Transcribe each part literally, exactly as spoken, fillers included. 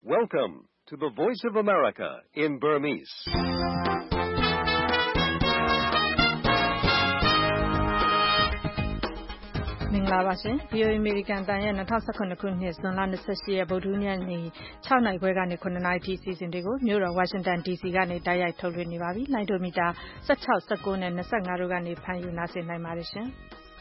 Welcome to the Voice of America in Burmese. ။မင်္ဂလာပါရှင်။ ဗွီအိုအေ American တန်ရဲ့၂၀၁၇ခုနှစ်ဇွန်လ၂၈ရက်ဗုဒ္ဓဟူးနေ့ည၆နာရီခွဲကနေ၇နာရီထိအစီအစဉ်တွေကိုမြို့တော်ဝါရှင်တန် ဒီစီကနေတိုက်ရိုက်ထုတ်လွှင့်နေပါပြီ။လိုင်းဒိုမီတာ၁၆၊၁၉နဲ့၂၅တို့ကနေဖမ်းယူနားဆင်နိုင်ပါတယ်ရှင်။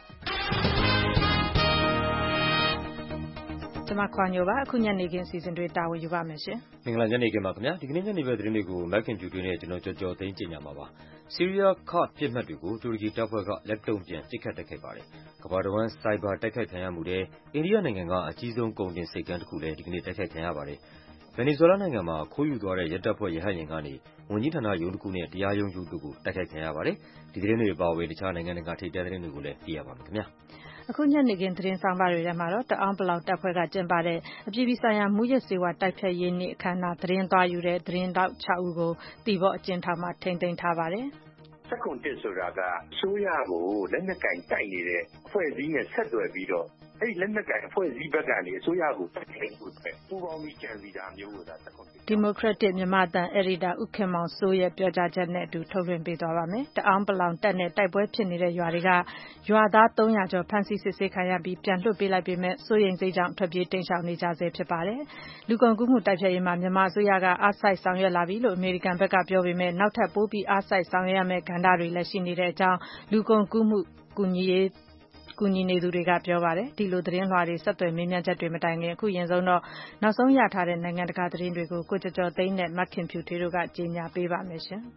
ကျွန်မခွာညိုပါအခုညနေခင်းအစီအစဉ်တွေတာဝန်ယူပါမယ်ရှင်။မင်္ဂလာညနေခင်းပါခင်ဗျာ။ဒီကနေ့ညနေပဲသတင်းတွေကိုမက်ခင်ဖြူတွင်းနဲ့ကျွန်တော်ကြော်ကြော်သိန်းကြင်ညာမှာပါ။ဆီးရီးယားကာ့ဒ်ပြစ်မှတ်တွေကိုတူရကီတပ်ဖွဲ့ကလက်တုံ့ပြန်ပစ်ခတ်တိုက်ခိုက်ပါတယ်။ကမ္ဘာတစ်ဝန်းစိုက်ဘာတိုက်ခိုက်ခံရမှုတွေအိန္ဒိယနိုင်ငံကအကြီးဆုံးကုန်တင်ဆိပ်ကမ်းတစ်ခုလည်းဒီကနေ့တိုက်ခိုက်ခံရပါတယ်။ဗင်နီဇွဲလားနိုင်ငံမှာခိုးယူသွားတဲ့ရဲတပ်ဖွဲ့ရဟတ်ယာဉ်ကနေဝန်ကြီးဌာနရုံးတစ်ခုနဲ့တရားရုံးရုံးတို့ကိုတိုက်ခိုက်ခံရပါတယ်။ဒီသတင်းတွေအပါအဝင်တခြားနိုင်ငံတကာထိပ်တန်းသတင်းတွေကိုလည်းသိရပါမယ်ခင်ဗျာ။အခုညနေခင်းသတင်းဆောင်ပါတွေထဲမှာတော့တအောင်းပလောင်တပ်ဖွဲ့ကကျင်းပတဲ့အပြည်ပြည်ဆိုင်ရာမူရစ်ဆေးဝါးတိုက်ဖျက်ရေးနေ့အခမ်းအနားသတင်းသွားယူတဲ့သတင်းတောက်၆ဦးကိုတီဘော့အကျဉ်းထောင်မှာထိန်းသိမ်းထားပါတယ်။စက်ကွန်တစ်ဆိုတာကအစိုးရကိုလက်နက်ကင်တိုက်နေတဲ့အဖွဲ့အစည်းနဲ့ဆက်သွယ်ပြီးတော့အဲ့ဒီလက်နက်ကင်အဖွဲ့အစည်းဘက်ကနေအစိုးရကိုတိုက်ခိုက်ဖို့အတွက်ပူးပေါင်းပြီးကြံစည်တာမျိုးကိုဒါစက်ကွန်တစ်ဒီမိုကရက်တစ်မြန်မာတန်အယ်ဒီတာဦးခင်မောင်စိုးရဲ့ပြောကြားချက်နဲ့အတူထုတ်လွှင့်ပေးသွားပါမယ်။တအောင်းပလောင်တပ်နဲ့တိုက်ပွဲဖြစ်နေတဲ့ရွာတွေကရွာသား၃ရာကျော်ဖမ်းဆီးစစ်ဆေးခံရပြီးပြန်လွှတ်ပေးလိုက်ပေမဲ့စိုးရိမ်စိတ်ကြောင့်ထွက်ပြေးတိမ်းရှောင်နေကြဆဲဖြစ်ပါတယ်။လူကုန်ကူးမှုတိုက်ဖျက်ရေးမှာမြန်မာအစိုးရကအားစိုက်ဆောင်ရွက်လာပြီလို့အမေရိကန်ဘက်ကပြောပေမဲ့နောက်ထပ်ပိုပြီးအားစိုက်ဆောင်ရွက်ရမယ့်ကဏ္ဍတွေလည်းရှိနေတဲ့အကြောင်းလူကုန်ကူးမှုကူညီရေးကူညီနေသူတွေကပြောပါတယ်ဒီလိုသတင်းလွှာတွေဆက်သွယ်မေးမြန်းချက်တွေမတိုင်ခင်အခုရင်ဆုံးတော့နောက်ဆုံးရထားတဲ့နိုင်ငံတကာသတင်းတွေကိုကိုကျော်ကျော်သိန်းနဲ့မခင်ဖြူထွေးတို့ကကြီးညာပေးပါမယ်ရှင်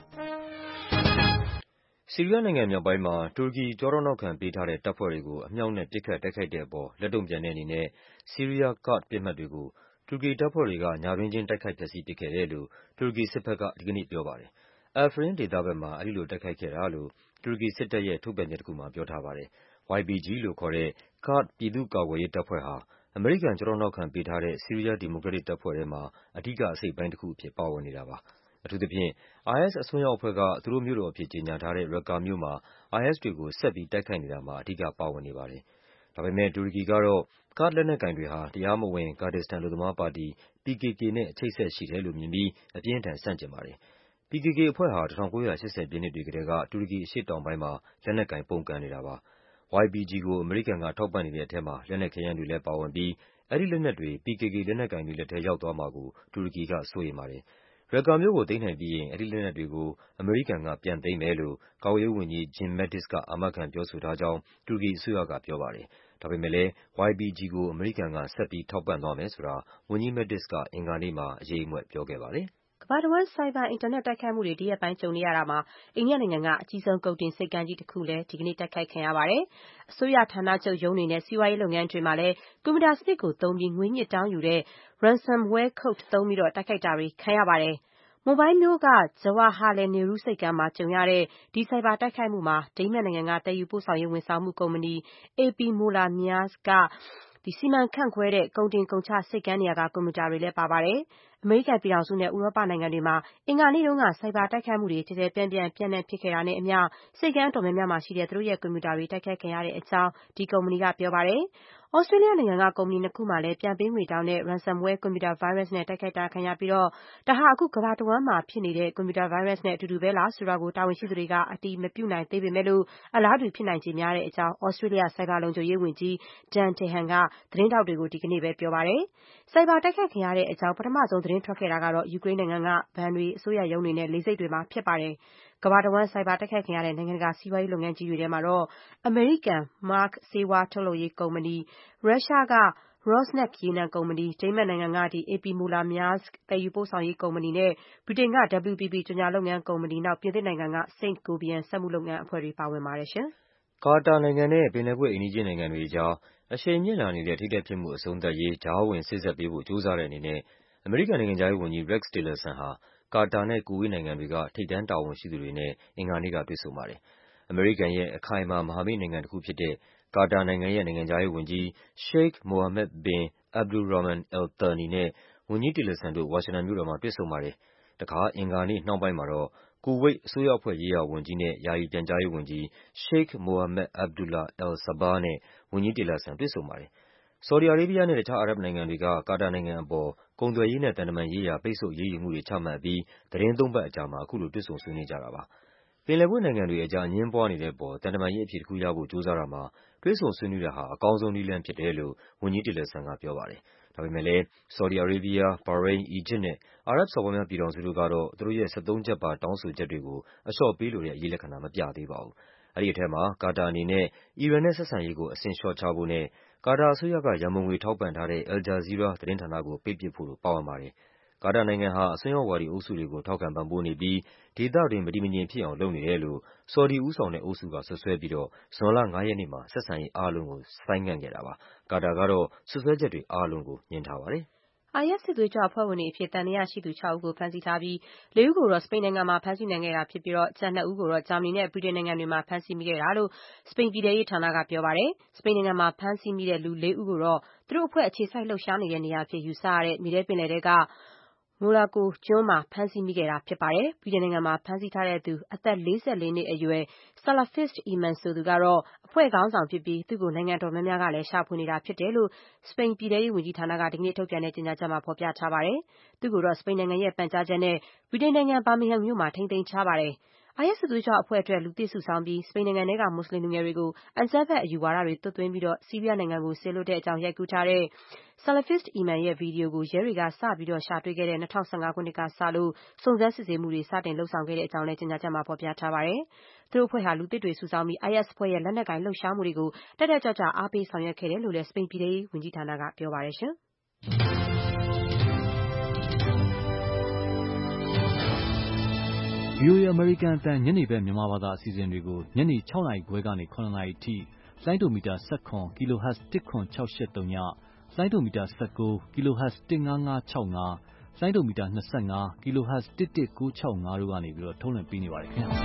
ဆီးရီးယားနိုင်ငံမြောက်ပိုင်းမှာတူရကီကြောထောက်နောက်ခံပေးထားတဲ့တပ်ဖွဲ့တွေကိုအမြောက်နဲ့ပစ်ခတ်တိုက်ခိုက်တဲ့အပေါ်လက်တုံ့ပြန်တဲ့အနေနဲ့ဆီးရီးယားကာ့ဒ်ပြစ်မှတ်တွေကိုတူရကီတပ်ဖွဲ့တွေကညတွင်းချင်းတိုက်ခိုက်ဖျက်ဆီးပစ်ခဲ့တယ်လို့တူရကီစစ်ဘက်ကဒီကနေ့ပြောပါတယ်။အယ်ဖရင်ဒေသဘက်မှာအဲဒီလိုတိုက်ခိုက်ခဲ့တာလို့တူရကီစစ်တပ်ရဲ့ထုတ်ပြန်ချက်တစ်ခုမှာပြောထားပါတယ်။ ဝိုင် ပီ ဂျီ လို့ခေါ်တဲ့ကာ့ဒ်ပြည်သူ့ကာကွယ်ရေးတပ်ဖွဲ့ဟာအမေရိကန်ကြောထောက်နောက်ခံပေးထားတဲ့ဆီးရီးယားဒီမိုကရက်တစ်တပ်ဖွဲ့ထဲမှာအဓိကအစိတ်အပိုင်းတစ်ခုအဖြစ်ပါဝင်နေတာပါ။အထူးသဖြင့် အိုင်အက်စ်အစွန်းရောက်အဖွဲ့ကသူတို့မြို့တော်အဖြစ်ကြေညာထားတဲ့ရက္ကာမြို့မှာ အိုင်အက်စ်တွေကိုဆက်ပြီးတိုက်ခိုက်နေတာမှာအဓိကပါဝင်နေပါတယ်။ဒါပေမဲ့တူရကီကတော့ကာ့ဒ်လက်နက်ကိုင်တွေဟာတရားမဝင်ကာဒစ္စတန်အလုပ်သမားပါတီ ပီ ကေ ကေ နဲ့အချိတ်အဆက်ရှိတယ်လို့မြင်ပြီးအပြင်းအထန်ဆန့်ကျင်ပါတယ်။ ပီ ကေ ကေ အဖွဲ့ဟာ၁၉၈၀ပြည့်နှစ်တွေကတည်းကတူရကီအရှေ့တောင်ပိုင်းမှာလက်နက်ကိုင်ပုန်ကန်နေတာပါ။ ဝိုင် ပီ ဂျီ ကိုအမေရိကန်ကထောက်ပံ့နေတဲ့ထဲမှာလက်နက်ခဲယမ်းတွေလည်းပါဝင်ပြီးအဲဒီလက်နက်တွေ ပီ ကေ ကေ လက်နက်ကိုင်တွေလက်ထဲရောက်သွားမှာကိုတူရကီကစိုးရိမ်ပါတယ်။ရက္ကာမြို့ကိုသိမ်းနိုင်ပြီးရင်အဲဒီလက်နက်တွေကိုအမေရိကန်ကပြန်သိမ်းမယ်လို့ကာကွယ်ရေးဝန်ကြီး Jim Mattis ကအာမခံပြောဆိုထားကြောင်းတူရကီအစိုးရကပြောပါတယ်။ဒါပေမဲ့လည်း ဝိုင် ပီ ဂျီ ကိုအမေရိကန်ကဆက်ပြီးထောက်ပံ့သွားမယ်ဆိုတာဝန်ကြီး Mattis ကအင်္ဂါနေ့မှာအရိပ်အမြွက်ပြောခဲ့ပါတယ်။ကမ္ဘာတဝန်းဆိုက်ဘာအင်တာနက်တိုက်ခိုက်မှုတွေဒီရက်ပိုင်းကြုံနေရတာမှာအိန္ဒိယနိုင်ငံကအကြီးဆုံးကုန်တင်ဆိပ်ကမ်းကြီးတစ်ခုလည်းဒီကနေ့တိုက်ခိုက်ခံရပါတယ်။အစိုးရဌာနချုပ်ရုံးတွေနဲ့စီးပွားရေးလုပ်ငန်းတွေမှာလည်းကွန်ပျူတာစနစ်ကိုသုံးပြီးငွေညှစ်တောင်းယူတဲ့ ransomware code သုံးပြီးတော့တိုက်ခိုက်တာတွေခံရပါတယ်။မွန်ဘိုင်းမြို့က Jawaharlal Nehru ဆိပ်ကမ်းမှာကြုံရတဲ့ဒီဆိုက်ဘာတိုက်ခိုက်မှုမှာဒိန်းမတ်နိုင်ငံကသယ်ယူပို့ဆောင်ရေးဝန်ဆောင်မှုကုမ္ပဏီ အေ ပီ Moller - Maersk ကစီမံခန့်ခွဲတဲ့ကုန်တင်ကုန်ချဆိပ်ကမ်းနေရာကကွန်ပျူတာတွေလည်းပါပါတယ်။အမေရိကန်ပြည်ထောင်စုနဲ့ဥရောပနိုင်ငံတွေမှာအင်္ဂါနေ့တုန်းကဆိုက်ဘာတိုက်ခိုက်မှုတွေကျယ်ကျယ်ပြန့်ပြန့်ပျံ့နှံ့ဖြစ်ခဲ့တာနဲ့အမျှဆိပ်ကမ်းအတော်များများမှာရှိတဲ့သူတို့ရဲ့ကွန်ပျူတာတွေတိုက်ခိုက်ခံရတဲ့အကြောင်းဒီကုမ္ပဏီကပြောပါတယ်။သြစတြေးလျနိုင်ငံကကုမ္ပဏီနှစ်ခုမှာလည်းပြန်ပေးငွေတောင်းတဲ့ ransomware ကွန်ပျူတာဗိုင်းရပ်စ်နဲ့တိုက်ခိုက်ခံရပြီးတော့ဒါဟာအခုကမ္ဘာတဝန်းမှာဖြစ်နေတဲ့ကွန်ပျူတာဗိုင်းရပ်စ်နဲ့အတူတူပဲလားဆိုတာကိုတာဝန်ရှိသူတွေကအတည်မပြုနိုင်သေးပေမဲ့လို့အလားတူဖြစ်နိုင်ခြေများတဲ့အကြောင်းသြစတြေးလျဆိုက်ဘာလုံခြုံရေးဝန်ကြီး Dan Tehan ကသတင်းထောက်တွေကိုဒီကနေ့ပဲပြောပါတယ်။ဆိုက်ဘာတိုက်ခိုက်ခံရတဲ့အကြောင်းပထမဆုံးသတင်းထွက်ခဲ့တာကတော့ယူကရိန်းနိုင်ငံကဘဏ်တွေအစိုးရရုံးတွေနဲ့လေဆိပ်တွေမှာဖြစ်ပါတယ်။ကမ္ဘာတဝန်းဆိုက်ဘာတိုက်ခိုက်ခံရတဲ့နိုင်ငံတကာစီးပွားရေးလုပ်ငန်းကြီးတွေထဲမှာတော့အမေရိကန် Merck ဆေးဝါးထုတ်လုပ်ရေးကုမ္ပဏီ၊ ရုရှားက Rosneft ရေနံကုမ္ပဏီ၊ ဒိန်းမတ်နိုင်ငံက အေ ပီ Moller - Maersk သယ်ယူပို့ဆောင်ရေးကုမ္ပဏီနဲ့ဗြိတိန်က ဒဘလျူ ပီ ပီ ကြော်ညာလုပ်ငန်းကုမ္ပဏီနောက်ပြင်သစ်နိုင်ငံက Saint-Gobain စက်မှုလုပ်ငန်းအဖွဲ့တွေပါဝင်ပါတယ်။ကာတာနိုင်ငံနဲ့ပင်လယ်ကွေ့အိမ်နီးချင်းနိုင်ငံတွေအကြားအရှိန်မြင့်လာနေတဲ့ထိပ်တိုက်ဖြစ်မှုအဆုံးသတ်ရေးကြားဝင်စေ့စပ်ပေးဖို့ကြိုးစားတဲ့အနေနဲ့အမေရိကန်နိုင်ငံခြားရေးဝန်ကြီး Rex Tillerson ဟာကာတာနဲ့ကူဝေးနိုင်ငံတွေကထိပ်တန်းတာဝန်ရှိသူတွေနဲ့အင်္ဂါနေ့ကတွေ့ဆုံပါတယ်။အမေရိကန်ရဲ့အခိုင်အမာမဟာမိတ်နိုင်ငံတစ်ခုဖြစ်တဲ့ကာတာနိုင်ငံရဲ့နိုင်ငံခြားရေးဝန်ကြီး Sheikh Mohammed bin Abdulrahman Al Thani နဲ့ဝန်ကြီး Tillerson တို့ဝါရှင်တန်မြို့တော်မှာတွေ့ဆုံပါတယ်။တခါအင်္ဂါနေ့နှောင်းပိုင်းမှာတော့ကူဝိတ်အစိုးရအဖွဲ့ရေးရာဝန်ကြီးနဲ့ယာယီပြန်ကြားရေးဝန်ကြီး Sheikh Mohammed Abdullah Al Sabah နဲ့ဝန်ကြီး Tillerson တွေ့ဆုံပါတယ်။ဆော်ဒီအာရေးဘီးယားနဲ့တခြားအာရပ်နိုင်ငံတွေကကာတာနိုင်ငံအပေါ်ကုန်သွယ်ရေးနဲ့သံတမန်ရေးရာပိတ်ဆို့အရေးယူမှုတွေချမှတ်အပြီးသီတင်းသုံးပတ်အကြာမှာအခုလိုတွေ့ဆုံဆွေးနွေးကြတာပါ။ပင်လယ်ကွေ့နိုင်ငံတွေအကြားအငြင်းပွားနေတဲ့အပေါ်သံတမန်ရေးအဖြေတခုရဖို့ကြိုးစားတာမှာတွေ့ဆုံဆွေးနွေးတာဟာအကောင်းဆုံးနည်းလမ်းဖြစ်တယ်လို့ဝန်ကြီး Tillerson ကပြောပါတယ်။ဒါပေမဲ့လည်းဆော်ဒီအာရေးဘီးယား၊ဘာရိန်း၊အီဂျစ်နဲ့အာရပ်စော်ဘွားများပြည်ထောင်စုတို့ကတော့သူတို့ရဲ့၁၃ချက်ပါတောင်းဆိုချက်တွေကိုအလျှော့ပေးလိုတဲ့အရိပ်လက္ခဏာမပြသေးပါဘူး။အဲဒီထဲမှာကာတာအနေနဲ့အီရန်နဲ့ဆက်ဆံရေးကိုအဆင့်လျှော့ချဖို့နဲ့ကာတာအစိုးရကရန်ပုံငွေထောက်ပံ့ထားတဲ့ Al Jazeera သတင်းဌာနကိုပိတ်ပစ်ဖို့တို့ပါဝင်ပါတယ်။ကာတာနိုင်ငံဟာအစွန်းရောက်ဝါဒီအုပ်စုတွေကိုထောက်ခံပံ့ပိုးနေပြီးဒေသတွင်းမတည်မငြိမ်ဖြစ်အောင်လုပ်နေတယ်လို့ဆော်ဒီဦးဆောင်တဲ့အုပ်စုကစွပ်စွဲပြီးတော့ဇွန်လငါးရက်နေ့မှာဆက်ဆံရေးအားလုံးကိုဆိုင်းငံ့ခဲ့တာပါ။ကာတာကတော့စွပ်စွဲချက်တွေအားလုံးကိုငြင်းထားပါတယ်။ IS စစ်သွေးကြွအဖွဲ့ဝင်တွေအဖြစ်သံသယရှိသူခြောက်ဦးကိုဖမ်းဆီးထားပြီးလေးဦးကိုတော့စပိန်နိုင်ငံမှာဖမ်းဆီးနိုင်ခဲ့တာဖြစ်ပြီးကျန်နှစ်ဦးကိုတော့ဂျာမနီနဲ့ဗြိတိန်နိုင်ငံတွေမှာဖမ်းဆီးမိခဲ့တာလို့စပိန်ပြည်ထဲရေးဌာနကပြောပါတယ်။စပိန်နိုင်ငံမှာဖမ်းဆီးမိတဲ့လူလေးဦးကိုတော့သူတို့အဖွဲ့အခြေစိုက်လှုပ်ရှားနေတဲ့နေရာအဖြစ်ယူဆရတဲ့မြေထဲပင်လယ်ထဲကMorocco ကျွန်းမှာဖမ်းဆီးမိခဲ့တာဖြစ်ပါတယ်။ဗြိတိန်နိုင်ငံမှာဖမ်းဆီးထားတဲ့သူအသက်လေးဆယ်လေးနှစ်အရွယ် Salafist Iman ဆိုသူကတော့အဖွဲ့ခေါင်းဆောင်ဖြစ်ပြီးသူ့ကိုနိုင်ငံတော်များများကလည်းရှာဖွေနေတာဖြစ်တယ်လို့စပိန်ပြည်ထဲရေးဝန်ကြီးဌာနကဒီကနေ့ထုတ်ပြန်တဲ့ကြေညာချက်မှာဖော်ပြထားပါတယ်။သူ့ကိုတော့စပိန်နိုင်ငံရဲ့ပန်ကြားချက်နဲ့ဗြိတိန်နိုင်ငံဘာမင်ဟမ်မြို့မှာထိန်းသိမ်းထားပါတယ်။ IS စစ်သွေးကြွအဖွဲ့အတွက်လူသစ်စုဆောင်းပြီးစပိန်နိုင်ငံထဲကမွတ်ဆလင်လူငယ်တွေကိုအကြမ်းဖက်အယူဝါဒတွေသွတ်သွင်းပြီးဆီးရီးယားနိုင်ငံကိုစေလွှတ်တဲ့အကြောင်းရိုက်ကူးထားတဲ့ Salafist Iman ရဲ့ဗီဒီယိုကိုရဲတွေကစပြီးရှာတွေ့ခဲ့တဲ့၂၀၁၅ခုနှစ်ကစလို့စုံစမ်းစစ်ဆေးမှုတွေစတင်လုပ်ဆောင်ခဲ့တဲ့အကြောင်းလည်းကြေညာချက်မှာဖော်ပြထားပါတယ်။သူတို့အဖွဲ့ဟာလူသစ်တွေစုဆောင်းပြီး IS အဖွဲ့ရဲ့လက်နက်ကိုင်လှုပ်ရှားမှုတွေကိုတက်တက်ကြွကြွအားပေးဆောင်ရွက်ခဲ့တယ်လို့လည်းစပိန်ပြည်ထဲရေးဝန်ကြီးဌာနကပြောပါတယ်။ဗွီအိုအေ အမေရိကန်အသံညနေဘက်မြန်မာဘာသာအစီအစဉ်တွေကိုညနေ၆နာရီခွဲကနေ၇နာရီအထိလိုင်းဒိုမီတာ၁၇ kHz ၁၇၆၈၃ညလိုင်းဒိုမီတာ၁၉ kHz ၁၅၅၆၅လိုင်းဒိုမီတာ၂၅ kHz ၁၁၉၆၅တို့ကနေပြီးတော့ထုတ်လွှင့်ပေးနေပါတယ်ခင်ဗျာ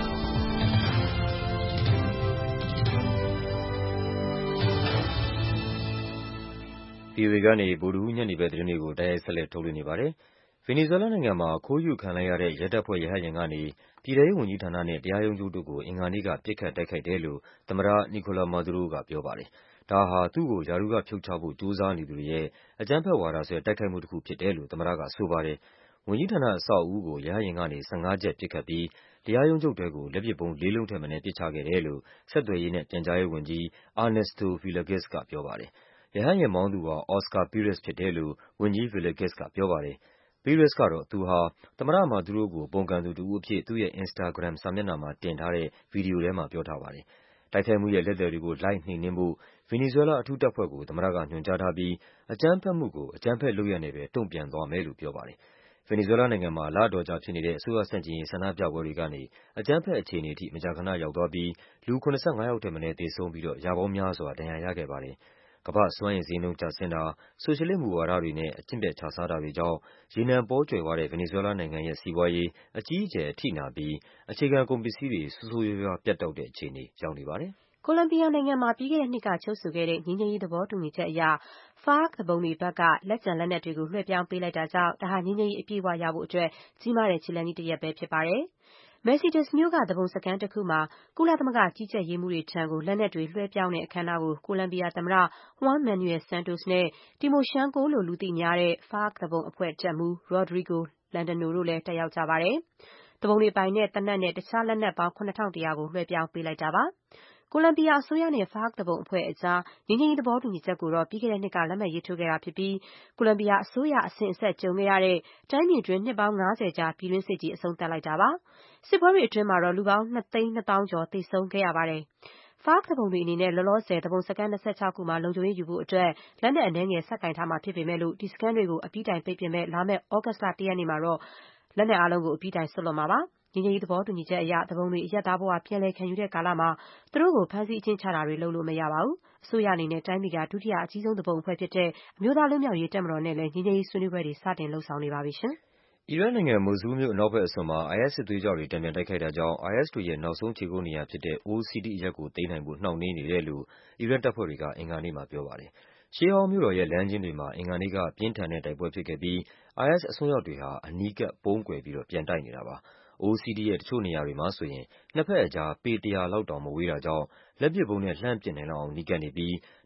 ။ ဗွီအိုအေကနေဗုဒ္ဓဟူးညနေဘက်သတင်းတွေကိုတိုက်ရိုက်ဆက်လက်ထုတ်လွှင့်နေပါတယ်။ဗင်နီဇွဲလားနိုင်ငံမှာခိုးယူခံလိုက်ရတဲ့ရဲတပ်ဖွဲ့ရဟတ်ယာဉ်ကနေပြည်ထဲရေးဝန်ကြီးဌာနနဲ့တရားရုံးချုပ်တို့ကိုအင်္ဂါနေ့ကပစ်ခတ်တိုက်ခိုက်တယ်လို့သမ္မတ Nicolas Maduro ကပြောပါတယ်။ဒါဟာသူ့ကိုရာထူးကဖြုတ်ချဖို့ကြိုးစားနေသူတွေရဲ့အကြမ်းဖက်ဝါဒစွဲတိုက်ခိုက်မှုတခုဖြစ်တယ်လို့သမ္မတကဆိုပါတယ်။ဝန်ကြီးဌာနအဆောက်အဦးကိုရဟတ်ယာဉ်ကနေ၁၅ချက်ပစ်ခတ်ပြီးတရားရုံးချုပ်ထဲကိုလက်ပစ်ဗုံးလေးလုံးထက်မနည်းပစ်ချခဲ့တယ်လို့ဆက်သွယ်ရေးနဲ့ပြန်ကြားရေးဝန်ကြီး Ernesto Villegas ကပြောပါတယ်။ရဟတ်ယာဉ်မောင်းသူဟာ Oscar Pires ဖြစ်တယ်လို့ဝန်ကြီး Villegas ကပြောပါတယ်။ Pires ကတော့သူဟာသမ္မတ Maduro ကိုပုန်ကန်သူတဦးအဖြစ်သူ့ရဲ့ Instagram စာမျက်နှာမှာတင်ထားတဲ့ဗီဒီယိုထဲမှာပြောထားပါတယ်။တိုက်ခိုက်မှုရဲ့လက်သည်တွေကိုလိုက်နှိမ်နင်းဖို့ဗင်နီဇွဲလားအထူးတပ်ဖွဲ့ကိုသမ္မတကညွှန်ကြားထားပြီးအကြမ်းဖက်မှုကိုအကြမ်းဖက်လုပ်ရပ်နဲ့ပဲတုန့်ပြန်သွားမယ်လို့ပြောပါတယ်။ဗင်နီဇွဲလားနိုင်ငံမှာလအတော်ကြာဖြစ်နေတဲ့အစိုးရဆန့်ကျင်ရေးဆန္ဒပြပွဲတွေကနေအကြမ်းဖက်အခြေအနေအထိမကြာခဏရောက်သွားပြီးလူ၇၅ယောက်ထက်မနည်းသေဆုံးပြီးတော့ရာပေါင်းများစွာဒဏ်ရာရခဲ့ပါတယ်။ကမ္ဘာ့စွမ်းအင်ဈေးနှုန်းကျဆင်းတာ၊ဆိုရှယ်လစ်မူဝါဒတွေနဲ့အကျင့်ပျက်ခြစားတာတွေကြောင့်ရေနံပေါကြွယ်ဝတဲ့ဗင်နီဇွဲလားနိုင်ငံရဲ့စီးပွားရေးအကြီးအကျယ်အထိနာပြီးအခြေခံကုန်ပစ္စည်းတွေဆိုးဆိုးရွားရွားပြတ်တောက်တဲ့အခြေအနေရောက်နေပါတယ်။ကိုလံဘီယာနိုင်ငံမှာပြီးခဲ့တဲ့နှစ်ကချုပ်ဆိုခဲ့တဲ့ငြိမ်းချမ်းရေးသဘောတူညီချက်အရ ဖားအာ့ခ် သူပုန်တွေဘက်ကလက်ကျန်လက်နက်တွေကိုလွှဲပြောင်းပေးလိုက်တာကြောင့်ဒါဟာငြိမ်းချမ်းရေးအပြည့်အဝရဖို့အတွက်ကြီးမားတဲ့ခြေလှမ်းကြီးတရပ်ပဲဖြစ်ပါတယ်။ Mercedes မြို့ကသူပုန်စခန်းတခုမှာကုလသမဂ္ဂကြီးကြပ်ရေးမှူးတွေထံလက်နက်တွေလွှဲပြောင်းတဲ့အခမ်းအနားကိုကိုလံဘီယာသမ္မတ Juan Manuel Santos နဲ့ Timoshenko လို့လူသိများတဲ့ ဖားအာ့ခ်သူပုန်အဖွဲ့တပ်မှူး Rodrigo Llandano တို့လည်းတက်ရောက်ကြပါတယ်။ သူပုန်တွေပိုင်တဲ့သေနတ်နဲ့တခြားလက်နက်ပေါင်း ခုနစ်ထောင့်တရာကိုလွှဲပြောင်းပေးလိုက်တာပါ။ ကိုလံဘီယာအစိုးရနဲ့ဖားအာ့ခ်သူပုန်အဖွဲ့အကြားငြိမ်းချမ်းရေးသဘောတူညီချက်ကိုတော့ပြီးခဲ့တဲ့နှစ်ကလက်မှတ်ရေးထိုးခဲ့တာဖြစ်ပြီးကိုလံဘီယာအစိုးရအစဉ်အဆက်ကြုံခဲ့ရတဲ့တိုင်းပြည်တွင်းနှစ်ပေါင်းငါးဆယ်ကြာပြည်တွင်းစစ်ကြီးအဆုံးသတ်လိုက်တာပါ။စစ်ပွဲတွေအတွင်းလူပေါင်းနှစ်သိန်းနှစ်သောင်းကျော်သေဆုံးခဲ့ရပါတယ်။ ဖားအာ့ခ်သူပုန်တွေအနေနဲ့လောလောဆယ်သူပုန်စခန်း၂၆ခုမှာလုံခြုံရေးယူဖို့အတွက်လက်နက်အနည်းငယ်ဆက်ကိုင်ထားမှာဖြစ်ပေမဲ့ဒီစခန်းတွေကိုအပြီးတိုင်ပိတ်ပစ်မယ့်လာမယ့်သြဂုတ်လတရက်နေ့မှာတော့လက်နက်အားလုံးကိုအပြီးတိုင်စွန့်လွှတ်မှာပါ။ငြိမ်းချမ်းရေးသဘောတူညီချက်အရသူပုန်တွေအရပ်သားဘဝပြန်လည်ခံယူတဲ့ကာလမှာသူတို့ကိုဖမ်းဆီးအကျဉ်းချတာတွေလုပ်လို့မရပါဘူး။အစိုးရအနေနဲ့တိုင်းပြည်ကဒုတိယအကြီးဆုံးသူပုန်အဖွဲ့ဖြစ်တဲ့အမျိုးသားလွတ်မြောက်ရေးတပ်မတော်နဲ့လည်းငြိမ်းချမ်းရေးဆွေးနွေးပွဲတွေစတင်လုပ်ဆောင်နေပါပြီ။အီရတ်နိုင်ငံ၊ Mosul မြို့အနောက်ဘက်အစွန်မှာ IS စစ်သွေးကြွတွေတန်ပြန်တိုက်ခိုက်တာကြောင့် IS တွေရဲ့နောက်ဆုံးခြေကုပ်နေရာဖြစ်တဲ့ Old City အရပ်ကိုသိမ်းနိုင်ဖို့နှောင့်နှေးနေတယ်လို့အီရတ်တပ်ဖွဲ့တွေကအင်္ဂါနေ့မှာပြောပါတယ်။ရှေးဟောင်းမြို့တော်ရဲ့လမ်းကျဉ်းတွေမှာအင်္ဂါနေ့ကပြင်းထန်တဲ့တိုက်ပွဲဖြစ်ခဲ့ပြီး IS အစွန်းရောက်တွေဟာအနီးကပ်ပုန်းကွယ်ပြီးတော့ပြန်တိုက်နေတာပါ။ Old City ရဲ့တချို့နေရာတွေမှာဆိုရင်နှစ်ဘက်အကြားပေတရာလောက်တောင်မဝေးတာကြောင့်လက်ပစ်ဗုံးနဲ့လှမ်းပစ်နိုင်လောက်အောင်နီးကပ်နေပြီး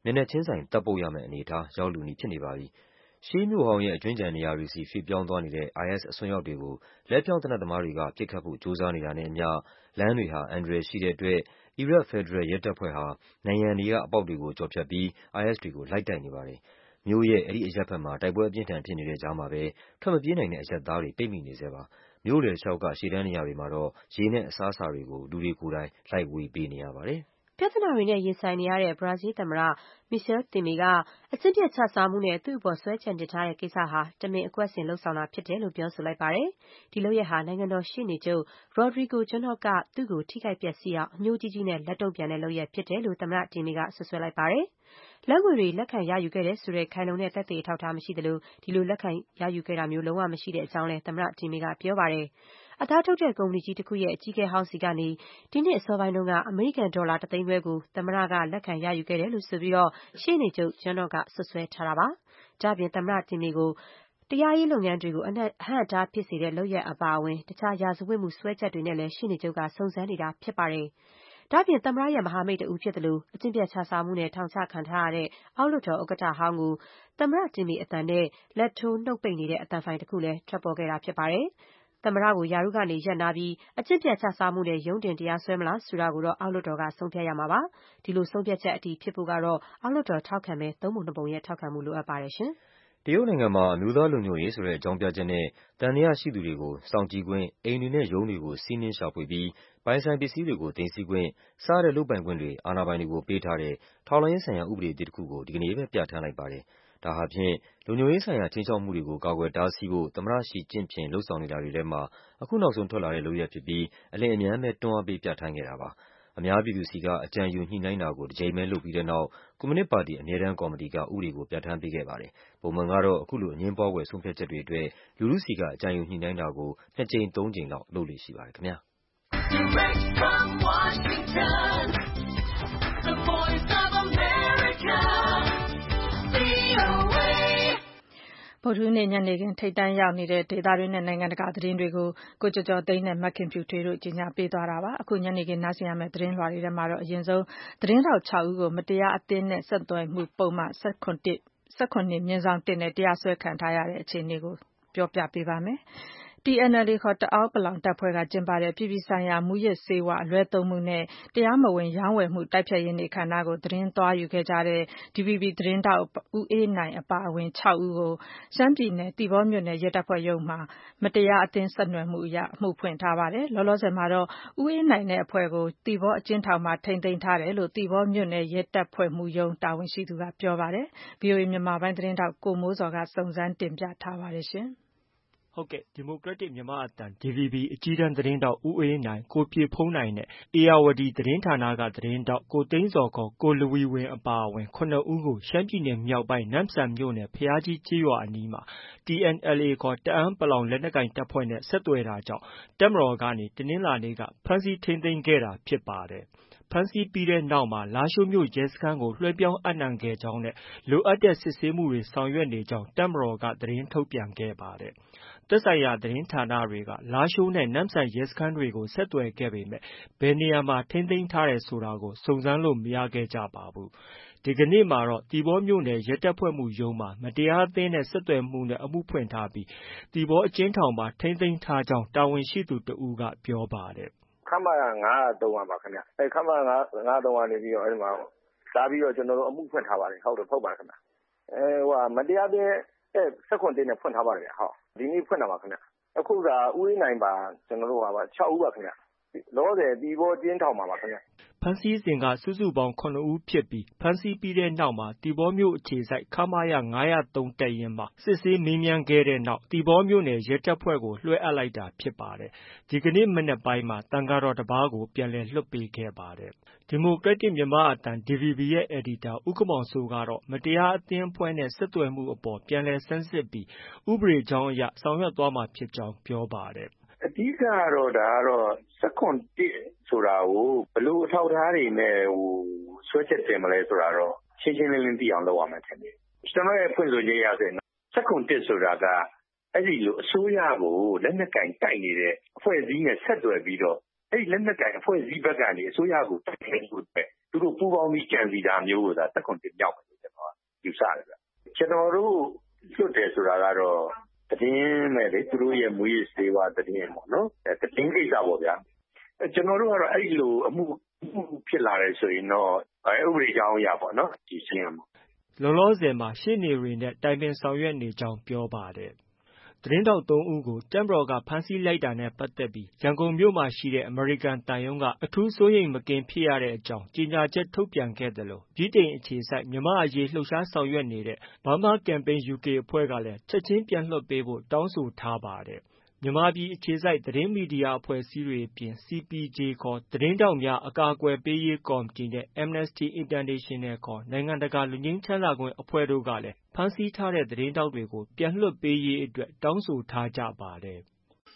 မျက်နှာချင်းဆိုင်တပ်ပုတ်ရမယ့်အနေအထားရောက်လုနီးဖြစ်နေပါပြီ။ရှေးမြို့ဟောင်းရဲ့အကြွင်းအကျန်နေရာတွေဆီရွှေ့ပြောင်းသွားနေတဲ့ အိုင်အက်စ် အစွန်းရောက်တွေကိုလက်ဖြောင့်သေနတ်သမားတွေကပစ်ခတ်ဖို့ကြိုးစားနေတာနဲ့အမျှလမ်းတွေဟာအန္တရာယ်ရှိတဲ့အတွက် အီရတ်ဖက်ဒရယ်ရဲတပ်ဖွဲ့ဟာနံရံတွေကအပေါက်တွေကိုကျော်ဖြတ်ပြီး အိုင်အက်စ်တွေကိုလိုက်တိုက်နေပါတယ်။မြို့ရဲ့အဲဒီအရပ်ဘက်မှာတိုက်ပွဲအပြင်းအထန်ဖြစ်နေတဲ့ကြားမှာပဲထွက်မပြေးနိုင်တဲ့အရပ်သားတွေပိတ်မိနေဆဲပါ။မြို့လယ်လျှောက်ကရှေ့တန်းနေရာတွေမှာတော့ရေနဲ့အစားအစာတွေကိုလူတွေကိုယ်တိုင်လိုက်ဝေပေးနေရပါတယ်။ပြဿနာတွေနဲ့ရင်ဆိုင်နေရတဲ့ဘရာဇီးသမ္မတ Michel Temer ကအကျင့်ပျက်ခြစားမှုနဲ့သူ့အပေါ်စွဲချက်တင်ထားတဲ့ကိစ္စဟာတမင်အကွက်ဆင်လုပ်ဆောင်တာဖြစ်တယ်လို့ပြောဆိုလိုက်ပါတယ်။ဒီလုပ်ရပ်ဟာနိုင်ငံတော်ရှေ့နေချုပ် Rodrigo Junot ကသူ့ကိုထိခိုက်ပျက်စီးအောင်အညှိုးကြီးကြီးနဲ့လက်တုံ့ပြန်တဲ့လုပ်ရပ်ဖြစ်တယ်လို့သမ္မတ Temer ကစွပ်စွဲလိုက်ပါတယ်။လက်ငွေတွေလက်ခံရယူခဲ့တယ်ဆိုတဲ့ခိုင်လုံတဲ့သက်သေအထောက်အထားမရှိသလိုဒီလိုလက်ခံရယူခဲ့တာမျိုးလုံးဝမရှိတဲ့အကြောင်းလည်းသမ္မတ Temer ကပြောပါတယ်။အသားထုတ်တဲ့ကုမ္ပဏီကြီးတခုရဲ့အကြီးအကဲဟောင်းဆီကနေဒီနှစ်အစောပိုင်းတုန်းကအမေရိကန်ဒေါ်လာတသိန်းခွဲကိုသမ္မတကလက်ခံရယူခဲ့တယ်လို့ဆိုပြီးရှေ့နေချုပ် Junot ကစွပ်စွဲထားတာပါ။ဒါ့အပြင်သမ္မတ Temer ကိုတရားရေးလုပ်ငန်းတွေကိုအဟန့်အတားဖြစ်စေတဲ့လုပ်ရပ်အပါအဝင်တခြားရာဇဝတ်မှုစွဲချက်တွေနဲ့လည်းရှေ့နေချုပ်ကစုံစမ်းနေတာဖြစ်ပါတယ်။ဒါ့အပြင်သမ္မတရဲ့မဟာမိတ်တဦးဖြစ်သလိုအကျင့်ပျက်ခြစားမှုနဲ့ထောင်ချခံထားရတဲ့အောက်လွှတ်တော်ဥက္ကဋ္ဌဟောင်းကိုသမ္မတ Temer အသံနဲ့လက်ထိုးနှုတ်ပိတ်နေတဲ့အသံဖိုင်တခုလည်းထွက်ပေါ်ခဲ့တာဖြစ်ပါတယ်။သမ္မတကိုရာထူးကနေရပ်နားပြီးအကျင့်ပျက်ခြစားမှုနဲ့ရုံးတင်တရားစွဲမလားဆိုတာကိုတော့အောက်လွှတ်တော်ကဆုံးဖြတ်ရမှာပါ။ဒီလိုဆုံးဖြတ်ချက်အတည်ဖြစ်ဖို့ကတော့အောက်လွှတ်တော်ထောက်ခံမဲသုံးပုံနှစ်ပုံရဲ့ထောက်ခံမှုလိုအပ်ပါတယ်ရှင်။တရုတ်နိုင်ငံမှာအမျိုးသားလုံခြုံရေးဆိုတဲ့အကြောင်းပြချက်နဲ့သံသယရှိသူတွေကိုစောင့်ကြည့်ခွင့်၊အိမ်တွေနဲ့ရုံးတွေကိုစီးနင်းရှာဖွေပြီးပိုင်ဆိုင်ပစ္စည်းတွေကိုသိမ်းဆည်းခွင့်စတဲ့လုပ်ပိုင်ခွင့်တွေအာဏာပိုင်တွေကိုပေးထားတဲ့ထောက်လှမ်းရေးဆိုင်ရာဥပဒေအသစ်တခုကိုဒီကနေ့ပဲပြဋ္ဌာန်းလိုက်ပါတယ်။ဒါဟာဖြင့်လုံခြုံရေးဆိုင်ရာခြိမ်းခြောက်မှုတွေကိုကာကွယ်တားဆီးဖို့သမ္မတရှီကျင့်ဖျင်လုပ်ဆောင်နေတာတွေထဲမှာအခုနောက်ဆုံးထွက်လာတဲ့လုပ်ရပ်ဖြစ်ပြီးအလျင်အမြန်ပဲတွန်းအားပေးပြဋ္ဌာန်းခဲ့တာပါ။အများပြည်သူဆီကအကြံယူညှိနှိုင်းတာကိုတကြိမ်ပဲလုပ်ပြီးတဲ့နောက်ကွန်မြူနစ်ပါတီအမြဲတမ်းကော်မတီကဥပဒေကိုပြဋ္ဌာန်းပေးခဲ့ပါတယ်။ပုံမှန်ကတော့အခုလိုအငြင်းပွားဖွယ်ဆုံးဖြတ်ချက်တွေအတွက်လူထုဆီကအကြံယူညှိနှိုင်းတာကိုနှစ်ကြိမ်သုံးကြိမ်လောက်လုပ်လေ့ရှိပါတယ်ခင်ဗျာ။ Direct from Washington, the Voice of America, V O A ဗုဒ္ဓဟူးနေ့ညနေခင်းထိပ်တန်းရောက်နေတဲ့ဒေသတွင်းနဲ့နိုင်ငံတကာသတင်းတွေကိုကိုကျော်ကျော်သိန်းနဲ့မခင်ဖြူထွေးတို့ကြီးညာပေးသွားတာပါ။အခုညနေခင်းနားဆင်ရမယ့်သတင်းလွှာတွေထဲမှာတော့အရင်ဆုံးသတင်းထောက်၆ဦးကိုမတရားအသင်းနဲ့ဆက်သွယ်မှုပုံမှန်၁၇မြင်းဆောင်တစ်နဲ့တရားစွဲခံထားရတဲ့အခြေအနေကိုပြောပြပေးပါမယ်။ T N L A ခေါ်တအောင်းပလောင်တပ်ဖွဲ့ကကျင်းပတဲ့အပြည်ပြည်ဆိုင်ရာမူးယစ်ဆေးဝါးအလွဲသုံးမှုနဲ့တရားမဝင်ရောင်းဝယ်မှုတိုက်ဖျက်ရေးနေ့အခမ်းအနားကိုသတင်းသွားယူခဲ့ကြတဲ့ D V B သတင်းထောက်ဦးအေးနိုင်အပါအဝင်၆ဦးကိုရှမ်းပြည်နယ်သီပေါမြို့နယ်ရဲတပ်ဖွဲ့ရုံးမှာမတရားအသင်းဆက်နွယ်မှုအရအမှုဖွင့်ထားပါတယ်။လောလောဆယ်မှာတော့ဦးအေးနိုင်နဲ့အဖွဲ့ကိုသီပေါအကျဉ်းထောင်မှာထိန်းသိမ်းထားတယ်လို့သီပေါမြို့နယ်ရဲတပ်ဖွဲ့မှူးရုံးတာဝန်ရှိသူကပြောပါတယ်။ V O A မြန်မာပိုင်းသတင်းထောက်ကိုမိုးဇော်ကစုံစမ်းတင်ပြထားပါတယ်ရှင်။ဟုတ်ကဲ့ဒီမိုကရက်တစ်မြန်မာ့အသံ D V B အကြီးတန်းသတင်းထောက်ဦးအေးနိုင်ကိုပြည့်ဖုံးနိုင်နဲ့ဧရာဝတီသတင်းဌာနကသတင်းထောက်ကိုသိန်းဇော်ခေါ်ကိုလဝီဝင်းအပါအဝင်ခုနှစ်ဦးကိုရှမ်းပြည်နယ်မြောက်ပိုင်းနမ့်ဆန်မြို့နယ်ဘုရားကြီးကျေးရွာအနီးမှာ T N L A ခေါ်တအောင်းပလောင်လက်နက်ကိုင်တပ်ဖွဲ့နဲ့ဆက်သွယ်တာကြောင့်တပ်မတော်ကနေတနင်္လာနေ့ကဖမ်းဆီးထိန်းသိမ်းခဲ့တာဖြစ်ပါတယ်။ဖမ်းဆီးပြီးတဲ့နောက်မှာလားရှိုးမြို့ရဲစခန်းကိုလွှဲပြောင်းအပ်နှံခဲ့ကြောင်းနဲ့လိုအပ်တဲ့စစ်ဆေးမှုတွေဆောင်ရွက်နေကြောင်းတပ်မတော်ကသတင်းထုတ်ပြန်ခဲ့ပါတယ်။သက်ဆိုင်ရာသတင်းဌာနတွေကလားရှိုးနဲ့နမ့်ဆန်ရဲစခန်းတွေကိုဆက်သွယ်ခဲ့ပေမဲ့ဘယ်နေရာမှာထိန်းသိမ်းထားတယ်ဆိုတာကိုစုံစမ်းလို့မရခဲ့ကြပါဘူး။ဒီကနေ့မှာတော့သီပေါမြို့နယ်ရဲတပ်ဖွဲ့မှူးရုံးမှာမတရားအသင်းနဲ့ဆက်သွယ်မှုနဲ့အမှုဖွင့်ထားပြီးသီပေါအကျဉ်းထောင်မှာထိန်းသိမ်းထားကြောင်းတာဝန်ရှိသူတဦးကပြောပါတယ်။ခမရ၅၀၃ပါခင်ဗျ။အဲခမရ၅၀၃ကနေပြီးတော့အဲဒီမှာလာပြီးတော့ကျွန်တော်တို့အမှုဖွင့်ထားပါတယ်။ဟုတ်တယ်ဖုတ်ပါခင်ဗျ။အဲဟိုမတရားအသင်းအဲ၁၇တင်းနဲ့ဖွင့်ထားပါတယ်ဟုတ်ဒီနေ့ဖွင့်တာပါခင်ဗျ။အခုကဦးအေးနိုင်ပါကျွန်တော်တို့ဟာပါ၆ဦးပါခင်ဗျ။လောဆယ်ဒီဘောကျင်းထောင်ပါပါခင်ဗျ။ဖမ်းဆီးစဉ်ကစုစုပေါင်းခုနှစ်ဦးဖြစ်ပြီးဖမ်းဆီးပြီးတဲ့နောက်မှာသီပေါမြို့အခြေစိုက်ခမရ၅၀၃တပ်ရင်းမှာစစ်ဆေးမေးမြန်းခဲ့တဲ့နောက်သီပေါမြို့နယ်ရဲတပ်ဖွဲ့ကိုလွှဲအပ်လိုက်တာဖြစ်ပါတယ်။ဒီကနေ့မနက်ပိုင်းမှာသံဃာတော်တစ်ပါးကိုပြန်လည်လွှတ်ပေးခဲ့ပါတယ်။ဒီမိုကရက်တစ်မြန်မာအသံ D V B ရဲ့အယ်ဒီတာဦးခင်မောင်စိုးကတော့မတရားအသင်းအဖွဲ့နဲ့ဆက်သွယ်မှုအပေါ်ပြန်လည်ဆန်းစစ်ပြီးဥပဒေကြောင်းအရဆောင်ရွက်သွားမှာဖြစ်ကြောင်းပြောပါတယ်။အဓိကကတော့ဒါကတော့၁၇တစ်ဆိုတာကိုဘလို့အထောက်အထားတွေနဲ့ဟိုဆွဲချက်တင်မလဲဆိုတာတော့ရှင်းရှင်းလင်းလင်းသိအောင်လုပ်ရမှာထင်တယ်။ကျွန်တော်ရဲ့ဖွင့်ဆိုချက်ရဆိုရင်၁၇တစ်ဆိုတာကအဲ့ဒီလိုအစိုးရကိုလက်နက်ကင်တိုက်နေတဲ့အဖွဲ့အစည်းနဲ့ဆက်သွယ်ပြီးတော့အဲ့ဒီလက်နက်ကင်အဖွဲ့အစည်းဘက်ကနေအစိုးရကိုတိုက်ခိုက်ဖို့အတွက်သူတို့ပူးပေါင်းပြီးကြံစီတာမျိုးကိုသာစက္ကွန်တစ်မြောက်တယ်ကျွန်တော်ကယူဆတယ်ဗျကျွန်တော်တို့လွတ်တယ်ဆိုတာကတော့သတင်းမဲ့လေသူတို့ရဲ့မွေးစေဝါသတင်းပေါ့နော်အဲသတင်းကိစ္စပေါ့ဗျာကျွန်တော်တို့ကတော့အဲ့လိုအမှုဖြစ်လာတယ်ဆိုရင်တော့ဥပဒေကြောင်းအရာပေါ့နော်ဒီရှင်းရမှာလောလောဆယ်မှာရှေ့နေတွေနဲ့တိုင်ပင်ဆောင်ရွက်နေကြောင်းပြောပါတယ်သတင်းထောက်သုံးဦးကိုတပ်မတော်ကဖမ်းဆီးလိုက်တာနဲ့ပတ်သက်ပြီးရန်ကုန်မြို့မှာရှိတဲ့အမေရိကန်သံရုံးကအထူးစိုးရိမ်မကင်းဖြစ်ရတဲ့အကြောင်းကြေညာချက်ထုတ်ပြန်ခဲ့သလိုဗြိတိန်အခြေစိုက်မြန်မာအရေးလှုပ်ရှားဆောင်ရွက်နေတဲ့ Burma Campaign ယူ ကေ အဖွဲ့ကလည်းချက်ချင်းပြန်လွှတ်ပေးဖို့တောင်းဆိုထားပါတယ်မြန်မာပြည်အခြေစိုက်သတင်းမီဒီယာအဖွဲ့အစည်းတွေအပြင် စီ ပီ ဂျေ ခေါ်သတင်းထောက်များအကာအကွယ်ပေးရေးကော်မတီနဲ့ Amnesty International ခေါ်နိုင်ငံတကာလွတ်ငြိမ်းချမ်းသာခွင့်အဖွဲ့တို့ကလည်းဖမ်းဆီးထားတဲ့သတင်းထောက်တွေကိုပြန်လွှတ်ပေးရေးအတွက်တောင်းဆိုထားကြပါတယ်။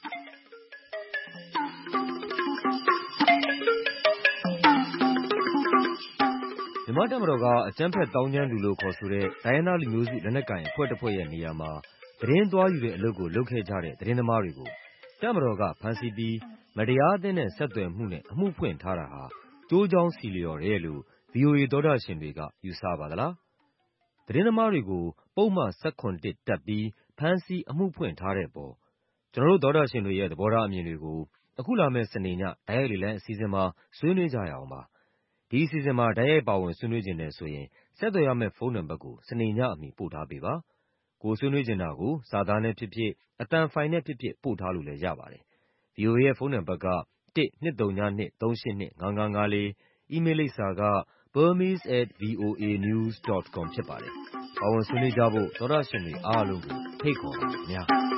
မြန်မာ့တပ်မတော်ကအကြမ်းဖက်သောင်းကျန်းသူလို့ခေါ်ဆိုတဲ့တိုင်းရင်းသားလူမျိုးစုလက်နက်ကိုင်အဖွဲ့တစ်ဖွဲ့ရဲ့နေရာမှာသတင်းသွားယူတဲ့အလုပ်ကိုလုပ်ခဲ့ကြတဲ့သတင်းသမားတွေကိုတပ်မတော်ကဖမ်းဆီးပြီးမတရားအသင်းနဲ့ဆက်သွယ်မှုနဲ့အမှုဖွင့်ထားတာဟာကျိုးကြောင်းဆီလျော်တယ်လို့ ဗွီအိုအေ သောတရှင်တွေကယူဆပါသလား။သတင်းသမားတွေကိုပုဒ်မ ၁၇ တပ်ပြီးဖမ်းဆီးအမှုဖွင့်ထားတဲ့အပေါ်ကျွန်တော်တို့သောတရှင်တွေရဲ့သဘောထားအမြင်တွေကိုအခုလာမယ့်စနေညတိုက်ရိုက်လေလံအစီအစဉ်မှာဆွေးနွေးကြရအောင်ပါ။ဒီအစီအစဉ်မှာတိုက်ရိုက်ပါဝင်ဆွေးနွေးခြင်းနဲ့ဆိုရင်ဆက်သွယ်ရမယ့်ဖုန်းနံပါတ်ကိုစနေညအမီပို့ထားပေးပါ။ကိုဆွေးနွေးချင်တာကိုစာသားနဲ့ဖြစ်ဖြစ်အသံဖိုင်နဲ့ဖြစ်ဖြစ်ပို့ထားလို့လည်းရပါတယ်။ ဗွီအိုအေရဲ့ဖုန်းနံပါတ်က တစ် ၂ ၃ ည ၂ သုံး ရှစ် ၂ ၅ ၅ ၅ လေး အီးမေးလ်လိပ်စာက burmese at voanews dot com ဖြစ်ပါတယ်။ပါဝင်ဆွေးနွေးကြဖို့သောတရှင်တွေအားလုံးကိုဖိတ်ခေါ်ပါတယ်ခင်ဗျာ။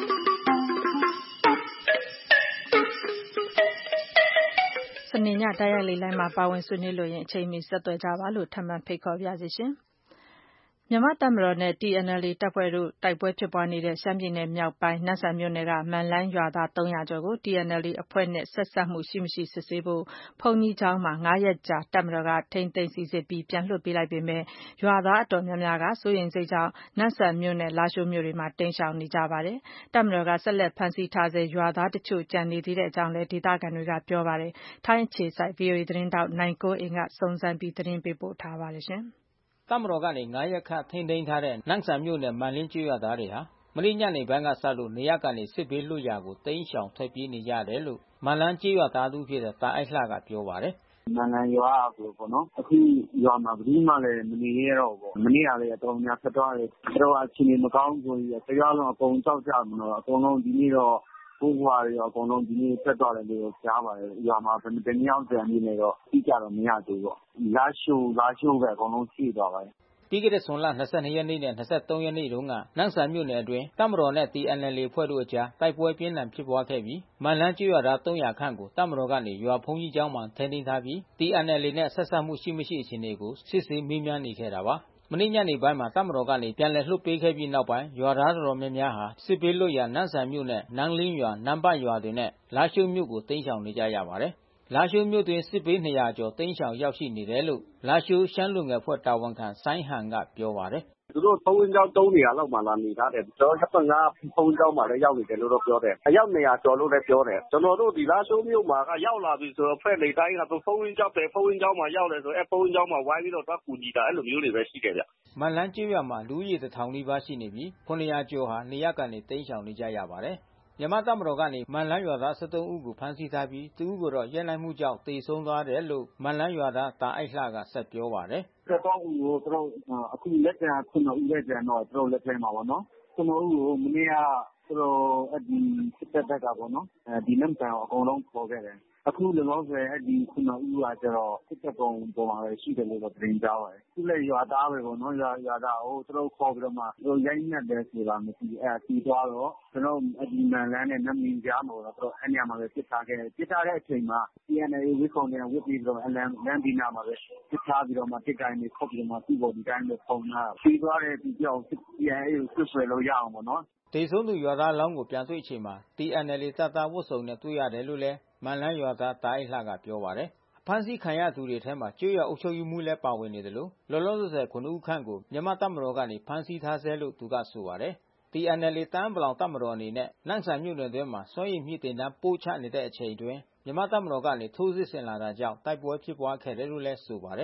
စနေညတိုက်ရိုက်လေလံမှာပါဝင်ဆွေးနွေးလိုရင်အချိန်မီဆက်သွယ်ကြပါလို့ထပ်မံဖိတ်ခေါ်ပါရစေရှင်။မြန်မာ့တပ်မတော်နဲ့ တီ အန် အယ်လ် အေ တပ်ဖွဲ့တို့တိုက်ပွဲဖြစ်ပွားနေတဲ့ရှမ်းပြည်နယ်မြောက်ပိုင်းနမ့်ဆန်မြို့နယ်ကမန်လန်းရွာသားသုံးရာကျော်ကို တီ အန် အယ်လ် အေ အဖွဲ့နဲ့ဆက်စပ်မှုရှိမရှိစစ်ဆေးဖို့ဘုန်းကြီးကျောင်းမှာငါးရက်ကြာတပ်မတော်ကထိန်းသိမ်းစိစစ်ပြီးပြန်လွှတ်ပေးလိုက်ပေမဲ့ရွာသားအတော်များများကစိုးရိမ်စိတ်ကြောင့်နမ့်ဆန်မြို့နဲ့လားရှိုးမြို့တွေမှာတိမ်းရှောင်နေကြပါတယ်။တပ်မတော်ကဆက်လက်ဖမ်းဆီးထားဆဲရွာသားတချို့ကျန်နေသေးတဲ့အကြောင်းလည်းဒေသခံတွေကပြောပါတယ်။ထိုင်းအခြေစိုက် ဗွီအိုအေ သတင်းထောက်နိုင်ကွန်းအိန်ကစုံစမ်းပြီးသတင်းပေးပို့ထားပါတယ်ရှင်။တပ်မတော်ကနေငါးရက်ခန့်ထိန်းသိမ်းထားတဲ့နမ့်ဆန်မြို့နယ်မန်လင်းကျေးရွာသားတွေဟာမနေ့ညနေပိုင်းကစလို့နေရပ်ကနေစစ်ဘေးလွတ်ရာကိုတိမ်းရှောင်ထွက်ပြေးနေကြတယ်လို့မန်လန်းကျေးရွာသားသူဖြစ်တဲ့တာအိုက်လှကပြောပါတယ်။မန်လန်းရွာကိုပေါ့နော်အခုရွာမှာဘယ်သူမှလည်းမနေရတော့ဘူး။မနေ့ကလည်းအတော်များဆက်သွားတယ်။တော့အချိန်မကောင်းဆိုပြီးတရားလုံးအကုန်ကြောက်ကြမလို့အကုန်လုံးဒီနေ့တော့ဘိုးဘွားတွေအကုန်လုံးဒီနေ့ဆက်သွားတယ်လို့ကြားပါတယ်။ရွာမှာဘယ်နှယောက်ကျန်နေလဲတော့သိကြတော့မရသေးဘူး။လာရှိုးလာရှိုးပဲအကုန်လုံးရှိသွားပါတယ်။ပြီးခဲ့တဲ့ဇွန်လ၂၂ရက်နေ့နဲ့၂၃ရက်နေ့တုန်းကနန့်ဆန်မြို့နယ်အတွင်းတပ်မတော်နဲ့ တီ အန် အယ်လ် အေ အဖွဲ့တို့အကြားတိုက်ပွဲပြင်းထန်ဖြစ်ပွားခဲ့ပြီးမန်လန်းကျေးရွာသားသုံးရာခန့်ကိုတပ်မတော်ကနေရွာဘုန်းကြီးကျောင်းမှာထိန်းသိမ်းထားပြီး တီ အန် အယ်လ် အေ နဲ့ဆက်စပ်မှုရှိမရှိအခြေအနေကိုစစ်ဆေးမေးမြန်းနေခဲ့တာပါ။မနေ့ညနေပိုင်းမှာတပ်မတော်ကနေပြန်လည်လွှတ်ပေးခဲ့ပြီးနောက်ပိုင်းရွာသားတော်များများဟာစစ်ဘေးလွတ်ရာနန့်ဆန်မြို့နဲ့နန်းလင်းရွာနန်းပတ်ရွာတွေနဲ့လားရှိုးမြို့ကိုတိမ်းရှောင်နေကြရပါတယ်။လားရှိုးမြို့တွင်စစ်ဘေးနှစ်ရာကျော်တိမ်းရှောင်ရောက်ရှိနေတယ်လို့လားရှိုးရှမ်းလူငယ်ဖွဲ့တာဝန်ခံစိုင်းဟန်ကပြောပါတယ်။သူတို့ဘုန်းကြီးကျောင်းသုံးနေရာလောက်မှလာနေထားတယ်။ကျွန်တော်ရပ်ကွက်ငါးဘုန်းကြီးကျောင်းမှာလည်းရောက်နေတယ်လို့တော့ပြောတယ်။အယောက်နှစ်ရာကျော်လို့လည်းပြောတယ်။ကျွန်တော်တို့ဒီလားရှိုးမြို့မှာကရောက်လာပြီဆိုတော့ဖွဲ့နေတိုင်းကဘုန်းကြီးကျောင်းပဲဘုန်းကြီးကျောင်းမှာရောက်တယ်ဆိုအဲဘုန်းကြီးကျောင်းမှာဝိုင်းပြီးတော့တော့ကူညီတာအဲ့လိုမျိုးတွေပဲရှိတယ်ဗျ။မန်လန်းကျေးရွာမှာလူဦးရေတစ်ထောင်နီးပါးရှိနေပြီးခုနှစ်ရာကျော်ဟာနေရပ်ကနေတိမ်းရှောင်နေကြရပါတယ်။မြန်မာတပ်မတော်ကနေမန်လန်းရွာသား၁၃ဦးကိုဖမ်းဆီးထားပြီးတဦးကိုတော့ရဲနိုင်မှုကြောင့်တေဆုံးသွားတယ်လို့မန်လန်းရွာသားတာအိုက်လှကဆက်ပြောပါတယ်။တော့ဦးကိုသူတို့အခုလက်ကျန်ခုနှစ်ဦးလက်ကျန်တော့သူတို့လက်ထဲမှာပေါ့နော်။ခုနှစ်ဦးကိုမနေ့ကသူတို့အဲ့ဒီစစ်တပ်ဘက်ကပေါ့နော်။အဲဒီနမ်တန်အကုန်လုံးခေါ်ခဲ့တယ်။အခုလောလောဆယ်အဲ့ဒီခုနှစ်ဦးကကျတော့စစ်တပ်ပုံပေါ်မှာရှိတယ်လို့သတင်းကြားပါတယ်။သူလည်းရွာသားပဲပေါ့နော်။ရွာရွာသားဟိုသူတို့ခေါ်ပြီးတော့မှသူတို့ရိုက်နှက်တယ်ဆိုတာမရှိဘူး။အဲ့ဒီသွားတော့ကျွန်တော်အဲ့ဒီမန်လန်းနဲ့နမ်မင်းကြားမှာတော့သူတို့အဲ့ညမှာပဲပြစ်ထားခဲ့တယ်။ပြစ်ထားတဲ့အချိန်မှာ တီ အန် အယ်လ် အေ ဝစ်ခုံနဲ့ဝစ်ပြီးတော့အလန်လမ်းဒီနာမှာပဲပြစ်ထားပြီးတော့မှတစ်တိုင်းနဲ့ခုတ်ပြီးတော့မှသူ့ဘော်ဒီတိုင်းပဲပုံလာပြီးသွားတဲ့ဒီကြောင် တီ အန် အယ်လ် အေ ကိုဆွဆွဲလို့ရအောင်ပေါ့နော်တေဆုံးသူရွာသားအလောင်းကိုပြန်တွေ့ချိန်မှာ တီ အန် အယ်လ် အေ တပ်သားဝတ်စုံနဲ့တွေ့ရတယ်လို့လည်းမန်လန်းရွာသားတာအိုက်လှကပြောပါတယ်။ဖမ်းဆီးခံရသူတွေထဲမှာကျွေးရအုပ်ချုပ်ရေးမှူးလည်းပါဝင်နေတယ်လို့လောလောဆယ်ခုနှစ်ဦးခန့်ကိုမြန်မာတပ်မတော်ကနေဖမ်းဆီးထားဆဲလို့သူကဆိုပါတယ်။ တီ အန် အယ်လ် အေ တအာင်းပလောင်တပ်မတော်အနေနဲ့နန့်ဆန်မြို့နယ်အတွင်းမှာစွမ်းရည်မြင့်တင်တန်းပို့ချနေတဲ့အချိန်အတွင်းမြန်မာတပ်မတော်ကနေထိုးစစ်ဆင်လာတာကြောင့်တိုက်ပွဲဖြစ်ပွားခဲ့တယ်လို့လည်းဆိုပါတယ်။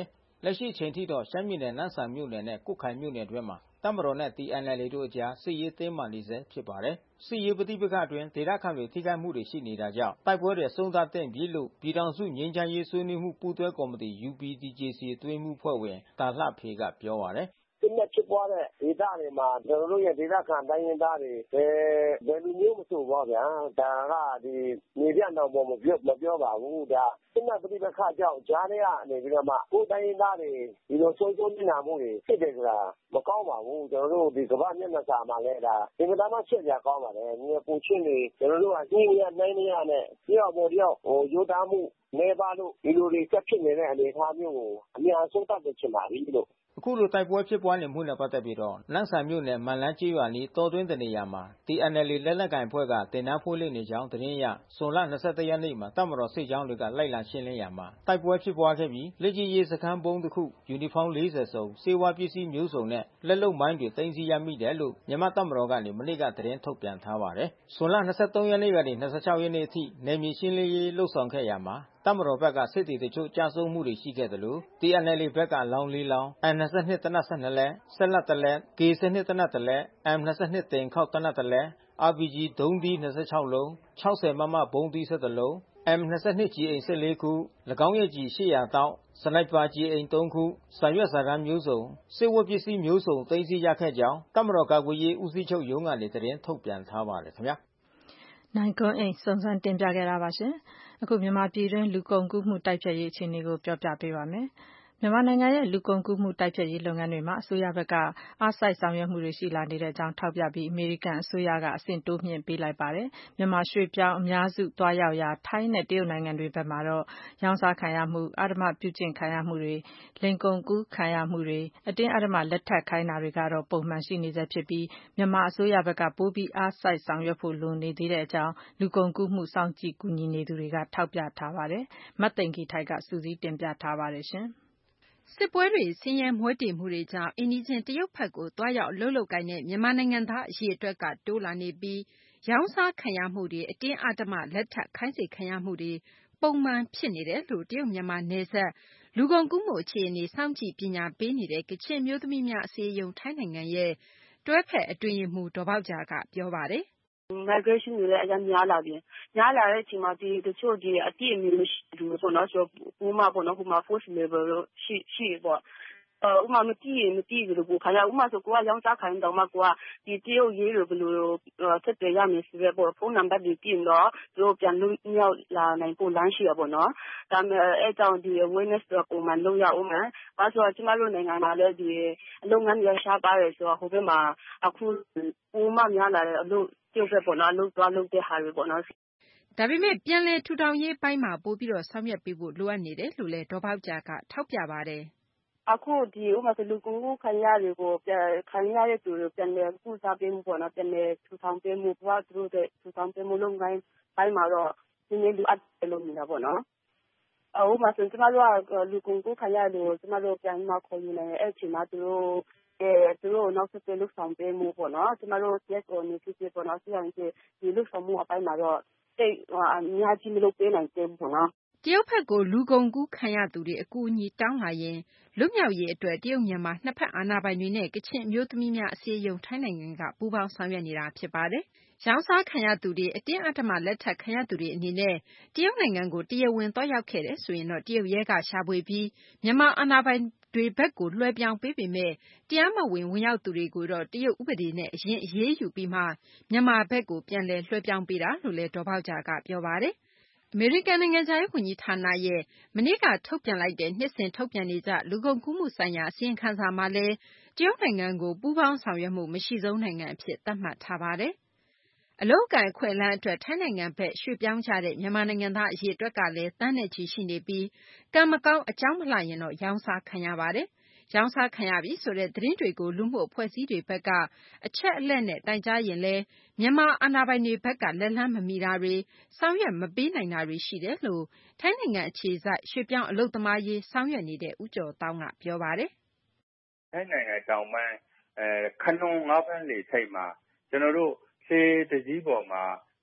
လက်ရှိချိန်ထိတော့ရှမ်းပြည်နယ်နန်းဆန်မြို့နယ်နဲ့ကွတ်ခိုင်မြို့နယ်အတွင်းမှာတပ်မတော်နဲ့ တီ အန် အယ် အေလ် တို့အကြားစစ်ရေးတင်းမာနေဆဲဖြစ်ပါတယ်။စစ်ရေးပဋိပက္ခအတွင်းဒေသခံတွေထိခိုက်မှုတွေရှိနေတာကြောင့်တိုက်ပွဲတွေဆုံးသတ်သင့်ပြီလို့ပြည်ထောင်စုငြိမ်းချမ်းရေးဆွေးနွေးမှုပူးတွဲကော်မတီ ယူ ပီ တီ ဂျေ စီ အတွင်းမှုဖွဲ့ဝင်တာလှဖေကပြောပါတယ်။စစ်မဲ့ဖြစ်ပွားတဲ့ဒေသတွေမှာကျွန်တော်တို့ရဲ့ဒေသခံတိုင်းရင်းသားတွေဘယ်ဘယ်လူမျိုးမဆိုပေါ့ဗျာဒါကဒီမြေပြန့်တောင်ပေါ်မပြောမပြောပါဘူးဒါစစ်မဲ့ပဋိပက္ခကြောင့်ကြားထဲကနေပြီးတော့မှကိုယ်တိုင်းရင်းသားတွေဒီလိုဆုံးရှုံးနေတာမှုတွေဖြစ်တယ်ဆိုတာမကောင်းပါဘူးကျွန်တော်တို့ဒီကမ္ဘာမျက်နှာစာမှာလည်းဒါဒီမှာမှချက်ပြကောင်းပါတယ်ငွေပူချင်းတွေကျွန်တော်တို့ကညရနိုင်နေရနဲ့တယောက်ပေါ်တယောက်ဟိုယူသားမှုနေပါလို့ဒီလိုတွေဆက်ဖြစ်နေတဲ့အနေအထားမျိုးကိုအများဆုံးတတ်တဲ့ချင်ပါပြီလို့အခုလိုတိုက်ပွဲဖြစ်ပွားနေမှုနဲ့ပတ်သက်ပြီးတော့နန်းဆန်မြို့နယ်မန်လန်းကျေးရွာနီးတောတွင်းတနေရာမှာ တီ အန် အယ် အေလ် လက်နက်ကိုင်အဖွဲ့ကတင်နန်းဖိုးလင်းနေကြောင်းသတင်းရဇွန်လ ၂၁ ရက်နေ့မှာတပ်မတော်စစ်ကြောင်းတွေကလိုက်လံရှင်းလင်းရာမှာတိုက်ပွဲဖြစ်ပွားခဲ့ပြီးလက်ကြီးရေးစခန်းဘုံတစ်ခုယူနီဖောင်း ၄၀ စုံစေဝါပစ္စည်းမျိုးစုံနဲ့လက်လုံမိုင်းတွေသိမ်းဆည်းရမိတယ်လို့မြန်မာတပ်မတော်ကနေမနေ့ကသတင်းထုတ်ပြန်ထားပါတယ်။ဇွန်လ ၂၃ ရက်နေ့ကနေ ၂၆ ရက်နေ့အထိနယ်မြေရှင်းလင်းရေးလှုပ်ဆောင်ခဲ့ရာမှာတပ်မတော်ဘက်ကစစ်သည်တချို့ကျဆုံးမှုတွေရှိခဲ့သလို တီ အန် အယ် အေလ် ဘက်ကအလောင်း ၄ လောင်း အမ် ၂၂ သေနတ် ၁၂ လက် စက်လတ်တစ်လက် ကေ ၁၂ သေနတ်တစ်လက် အမ် ၂၂ တင်ခေါက်သေနတ်တစ်လက် အာရ် ပီ ဂျီ ဒုံးသီး ၂၆ လုံး ၆၀ မမ ဗုံးသီး ၁၁ လုံး အမ် ၂၂ ကျည်အိမ် ၁၄ ခု ၎င်းရဲ့ကျည် ၈၀၀ တောင့် စနိုက်ပါကျည်အိမ် ၃ ခု စာရွက်စာတမ်းမျိုးစုံ စစ်ဝတ်ပစ္စည်းမျိုးစုံသိမ်းဆည်းရခဲ့ကြောင်းတပ်မတော်ကာကွယ်ရေးဦးစီးချုပ်ရုံးကနေသတင်းထုတ်ပြန်ထားပါတယ်ခင်ဗျာ။နိုင်ကွန်းအိန်စုံစမ်းတင်ပြခဲ့တာပါရှင်။အခုမြန်မာပြည်တွင်းလူကုန်ကူးမှုတိုက်ဖျက်ရေးအခြေအနေကိုပြောပြပေးပါမယ်။မြန်မာနိုင်ငံရဲ့လူကုန်ကူးမှုတိုက်ဖျက်ရေးလုပ်ငန်းတွေမှာအစိုးရဘက်ကအားစိုက်ဆောင်ရွက်မှုတွေရှိလာနေကြောင်းထောက်ပြပြီးအမေရိကန်အစိုးရကအဆင့်တိုးမြှင့်ပေးလိုက်ပါတယ်။မြန်မာရွှေ့ပြောင်းအများစုသွားရောက်ရာထိုင်းနဲ့တရုတ်နိုင်ငံတွေဘက်မှာတော့ရောင်းစားခံရမှုအဓမ္မပြုကျင့်ခံရမှုတွေလိင်ကုန်ကူးခံရမှုတွေအတင်းအဓမ္မလက်ထပ်ခိုင်းတာတွေကတော့ပုံမှန်ရှိနေဆဲဖြစ်ပြီးမြန်မာအစိုးရဘက်ကပိုပြီးအားစိုက်ဆောင်ရွက်ဖို့လိုနေသေးကြောင်းလူကုန်ကူးမှုစောင့်ကြည့်ကူညီနေသူတွေကထောက်ပြထားပါတယ်။မသိင်္ဂီထိုက်ကစုစည်းတင်ပြထားပါတယ်ရှင်။စစ်ပွဲတွေဆင်းရဲမွဲတေမှုတွေကြောင့်အိမ်နီးချင်းတရုတ်ဘက်ကိုသွားရောက်အလုပ်လုပ်ကိုင်တဲ့မြန်မာနိုင်ငံသားအရေအတွက်ကတိုးလာနေပြီးရောင်းစားခံရမှုတွေအတင်းအဓမ္မလက်ထပ်ခိုင်းစေခံရမှုတွေပုံမှန်ဖြစ်နေတယ်လို့တရုတ်မြန်မာနယ်စပ်လူကုန်ကူးမှုအခြေအနေစောင့်ကြည့်ပညာပေးနေတဲ့ကချင်မျိုးသမီးများအစည်းအရုံးထိုင်းနိုင်ငံရဲ့တွဲဖက်အတွင်းရေးမှူးဒေါ်ပေါက်ဂျာကပြောပါတယ် migration တွေလည်းအများများလာပြီများလာတဲ့အချိန်မှာဒီတချို့ဒီအတိအမြင်မရှိဘူးပေါ့နော်ဆိုတော့ဥမာပေါ့နော်ဟိုမှာ force labor လို့ရှိရှိပေါ့ဥမာမတိရင်မတိဘူးလို့ပို့ခါရဥမာဆိုကိုကရောင်းစားခိုင်းတော့မှကိုကဒီတရုတ်ရေးလို့ဘယ်လိုဆက်သွယ်ရမလဲဆိုတော့ပေါ့ဖုန်းနံပါတ်တွေပြင်တော့သူတို့ပြန်လို့မြောက်လာနိုင်ပို့လမ်းရှိရပေါ့နော်ဒါပေမဲ့အဲကြောင့်ဒီ awareness တော့ပုံမှန်လုပ်ရအောင်မယ်ဘာဆိုတော့ကျမတို့နိုင်ငံမှာလည်းဒီအလုပ်ငန်းတွေရှားပါတယ်ဆိုတော့ဟိုဘက်မှာအခုပိုမှများလာတဲ့အလုပ်ကျုပ်ပဲပေါ့နော်အလုပ်သွားလုပ်တဲ့ဟာတွေပေါ့နော်ဒါပေမဲ့ပြန်လည်ထူထောင်ရေးပိုင်းမှာပို့ပြီးတော့ဆောင်ရွက်ပေးဖို့လိုအပ်နေတယ်လို့လည်းဒေါ်ပေါက်ဂျာကထောက်ပြပါတယ်အခုဒီဥမာဆိုလူကုန်ကူးခံရတွေကိုပြန်ခံရတဲ့သူတွေပြန်လည်ကုသပေးမှုပေါ့နော်ပြန်လည်ထူထောင်ပေးမှုဘာသူတို့တဲ့ထူထောင်ပေးမှုလုပ်ငန်းပိုင်းမှာတော့ဒီနေ့လူအပ်တယ်လို့မြင်တာပေါ့နော်အဥမာဆိုကျမတို့ကလူကုန်ကူးခံရလို့ကျမတို့ပြန်မှခေါ်ယူနေအဲ့ချိန်မှာသူတို့အဲသူတို့နောက်ဆက်တွဲလုပ်ဆောင်ပေးမှုပေါ့နော်ကျမတို့ yes or no ဖြစ်ဖြစ်ပေါ့နော်ဆိုရင်ဒီလုပ်ဆောင်မှုအပိုင်းမှာတော့တိတ်အများကြီးမလုပ်ပေးနိုင်သေးဘူးပေါ့နော်တရုတ်ဘက်ကိုလူကုန်ကူးခံရသူတွေအကူအညီတောင်းလာရင်လွတ်မြောက်ရေးအတွက်တရုတ်မြန်မာနှစ်ဖက်အာဏာပိုင်တွေနဲ့ကချင်အမျိုးသမီးများအစည်းအရုံးထိုင်းနိုင်ငံကပူးပေါင်းဆောင်ရွက်နေတာဖြစ်ပါတယ်။ရောင်းစားခံရသူတွေအတင်းအဓမ္မလက်ထပ်ခံရသူတွေအနေနဲ့တရုတ်နိုင်ငံကိုတရားဝင်သွားရောက်ခဲ့တယ်ဆိုရင်တော့တရုတ်ရဲကရှာဖွေပြီးမြန်မာအာဏာပိုင်တွေဘက်ကိုလွှဲပြောင်းပေးပေမဲ့တရားမဝင်ဝင်ရောက်သူတွေကိုတော့တရုတ်ဥပဒေနဲ့အရင်အရေးယူပြီးမှမြန်မာဘက်ကိုပြန်လည်လွှဲပြောင်းပေးတာလို့လည်းဒေါ်ပေါက်ဂျာကပြောပါတယ်အမေရိကန်နိုင်ငံခြားရေးဝန်ကြီးဌာနရဲ့မနေ့ကထုတ်ပြန်လိုက်တဲ့နှစ်စဉ်ထုတ်ပြန်နေကြလူကုန်ကူးမှုဆိုင်ရာအစီရင်ခံစာမှာလည်းတရုတ်နိုင်ငံကိုပူးပေါင်းဆောင်ရွက်မှုမရှိဆုံးနိုင်ငံအဖြစ်သတ်မှတ်ထားပါတယ်။အလုပ်အကိုင်အခွင့်အလမ်းအတွက်ထိုင်းနိုင်ငံဘက်ရွှေ့ပြောင်းကြတဲ့မြန်မာနိုင်ငံသားအရေအတွက်ကလည်းသန်းနဲ့ချီရှိနေပြီးကံမကောင်းအကြောင်းမလှရင်တော့ရောင်းစားခံရပါတယ်။ရောင်းစားခံရပြီဆိုတဲ့သတင်းတွေကိုလူမှုအဖွဲ့အစည်းတွေဘက်ကအချက်အလက်နဲ့တိုင်ကြားရင်လည်းမြန်မာအာဏာပိုင်တွေဘက်ကလက်လှမ်းမမီတာတွေဆောင်ရွက်မပေးနိုင်တာတွေရှိတယ်လို့ထိုင်းနိုင်ငံအခြေစိုက်ရွှေ့ပြောင်းအလုပ်သမားရေးဆောင်ရွက်နေတဲ့ဦးကျော်တောင်းကပြောပါတယ်။ထိုင်းနိုင်ငံတောင်ပိုင်းအဲခနွန်ငါးဖမ်းလေဆိပ်မှာကျွန်တော်တို့ဆေးတစည်းပေါ်မှာ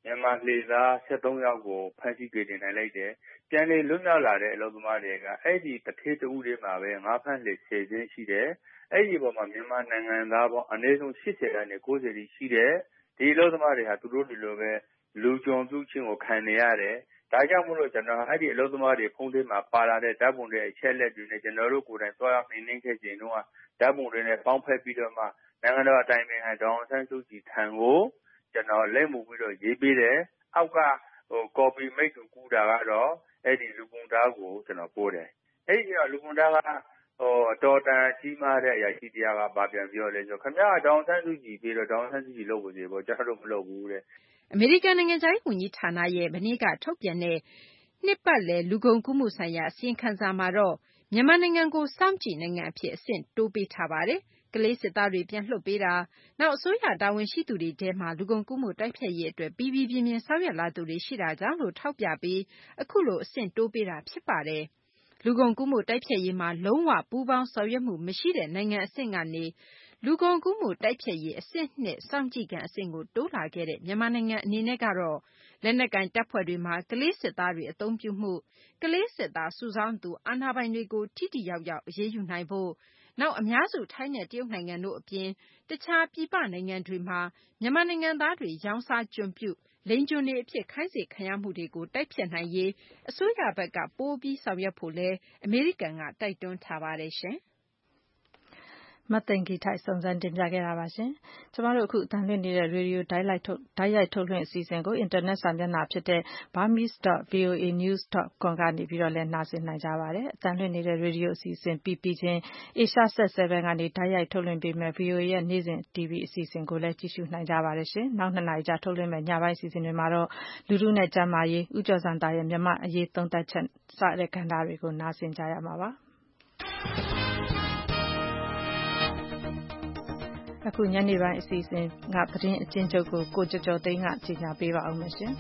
မြန်မာလှေသား၁၃ယောက်ကိုဖမ်းဆီးတွေ့တင်နိုင်လိုက်တယ်။ပြန်လည်လွတ်မြောက်လာတဲ့အလုပ်သမားတွေကအဲ့ဒီတထေးတဦးတည်းမှာပဲငါးဖမ်းလှေဆယ်စင်းရှိတယ်။အဲ့ဒီပေါ်မှာမြန်မာနိုင်ငံသားပေါင်းအနည်းဆုံး၈၀ကနေ၉၀တိရှိတယ်။ဒီအလုပ်သမားတွေဟာသူတို့တွေလိုပဲလူကြုံပြုခြင်းကိုခံနေရတယ်။ဒါကြောင့်မို့လို့ကျွန်တော်အဲ့ဒီအလုပ်သမားတွေဖုန်းထဲမှာပါလာတဲ့ဓာတ်ပုံတွေအချက်လက်တွေနဲ့ကျွန်တော်တို့ကိုယ်တိုင်သွားရောက်နှိမ့်ခဲ့ခြင်းတော့ဓာတ်ပုံတွေနဲ့ပေါင်းဖက်ပြီးတော့မှနိုင်ငံတော်အတိုင်ပင်ခံဒေါ်အောင်ဆန်းစုကြည်ထံကိုကျွန်တော်လက်မှုပြီးတော့ရေးပေးတယ်။အောက်ကဟိုကော်ပီမိတ်ကိုကူတာကတော့အဲ့ဒီလူပုံသားကိုကျွန်တော်ပို့တယ်။အဲ့ဒီကလူပုံသားကဟိုတော်တန်ကြီးမားတဲ့အရာရှိတရားကပါပြန်ပြောလဲဆိုခင်ဗျားဒေါ်အောင်ဆန်းစုကြည်ပြီးတော့ဒေါ်အောင်ဆန်းစုကြည်လုပ်ဖို့စီပေါ့ကျွန်တော်တို့မလုပ်ဘူးတဲ့အမေရိကန်နိုင်ငံခြားရေးဝန်ကြီးဌာနရဲ့မနေ့ကထုတ်ပြန်တဲ့နှစ်ပတ်လည်လူကုန်ကူးမှုဆိုင်ရာအစီရင်ခံစာမှာတော့မြန်မာနိုင်ငံကိုစောင့်ကြည့်နိုင်ငံအဖြစ်အဆင့်တိုးပေးထားပါတယ်။ကလေးစစ်သားတွေပြန်လွှတ်ပေးတာနောက်အစိုးရတာဝန်ရှိသူတွေထဲမှာလူကုန်ကူးမှုတိုက်ဖျက်ရေးအတွက်ပြည်ပြည်ပြင်းပြင်းဆောင်ရွက်လာသူတွေရှိတာကြောင့်လို့ထောက်ပြပြီးအခုလိုအဆင့်တိုးပေးတာဖြစ်ပါတယ်။လူကုန်ကူးမှုတိုက်ဖျက်ရေးမှာလုံးဝပူးပေါင်းဆောင်ရွက်မှုမရှိတဲ့နိုင်ငံအဆင့်ကနေလူကုန်ကူးမှုတိုက်ဖျက်ရေးအဆင့်နှစ်စောင့်ကြည့်ခံအဆင့်ကိုတိုးလာခဲ့တဲ့မြန်မာနိုင်ငံအနေနဲ့ကတော့လက်နက်ကိုင်တပ်ဖွဲ့တွေမှာကလေးစစ်သားတွေအသုံးပြုမှုကလေးစစ်သားစုဆောင်းသူအာဏာပိုင်တွေကိုထိထိရောက်ရောက်အရေးယူနိုင်ဖို့နောက်အများစုထိုင်းနဲ့တရုတ်နိုင်ငံတို့အပြင်တခြားပြည်ပနိုင်ငံတွေမှာမြန်မာနိုင်ငံသားတွေရောင်းစားကျွံပြုလိင်ကျွန်တွေအဖြစ်ခိုင်းစေခံရမှုတွေကိုတိုက်ဖျက်နိုင်ရေးအစိုးရဘက်ကပိုပြီးဆောင်ရွက်ဖို့လဲအမေရိကန်ကတိုက်တွန်းထားပါတယ်ရှင်။မသိင်္ဂီထိုက်စုံစမ်းတင်ပြခဲ့တာပါရှင်။ကျမတို့အခုအသံလွှင့်နေတဲ့ Radio ဓာတ်လိုက်ထုတ်ဓာတ်ရိုက်ထုတ်လွှင့်အစီအစဉ်ကို internet စာမျက်နှာဖြစ်တဲ့ burmese dot v o a news dot com ကနေပြီးတော့လည်းနှာစင်နိုင်ကြပါတယ်။အသံလွှင့်နေတဲ့ Radio အစီအစဉ်ပြီးပြီးချင်း Asia Set 7ကနေဓာတ်ရိုက်ထုတ်လွှင့်ပေးမဲ့ ဗွီအိုအေ ရဲ့နေ့စဉ် တီဗီ အစီအစဉ်ကိုလည်းကြည့်ရှုနိုင်ကြပါတယ်ရှင်။နောက်နှစ်နာရီကြာထုတ်လွှင့်မဲ့ညပိုင်းအစီအစဉ်တွေမှာတော့လူထုနဲ့ကျန်းမာရေးဦးကျော်စံသားရဲ့မြန်မာအရေးသုံးသပ်ချက်စတဲ့ကဏ္ဍတွေကိုနားဆင်ကြရမှာပါ။အခုညနေပိုင်းအစီအစဉ်ကသတင်းအကျဉ်းချုပ်ကိုကိုကျော်ကျော်သိန်းကကြေညာပေးပါအောင်မရှင်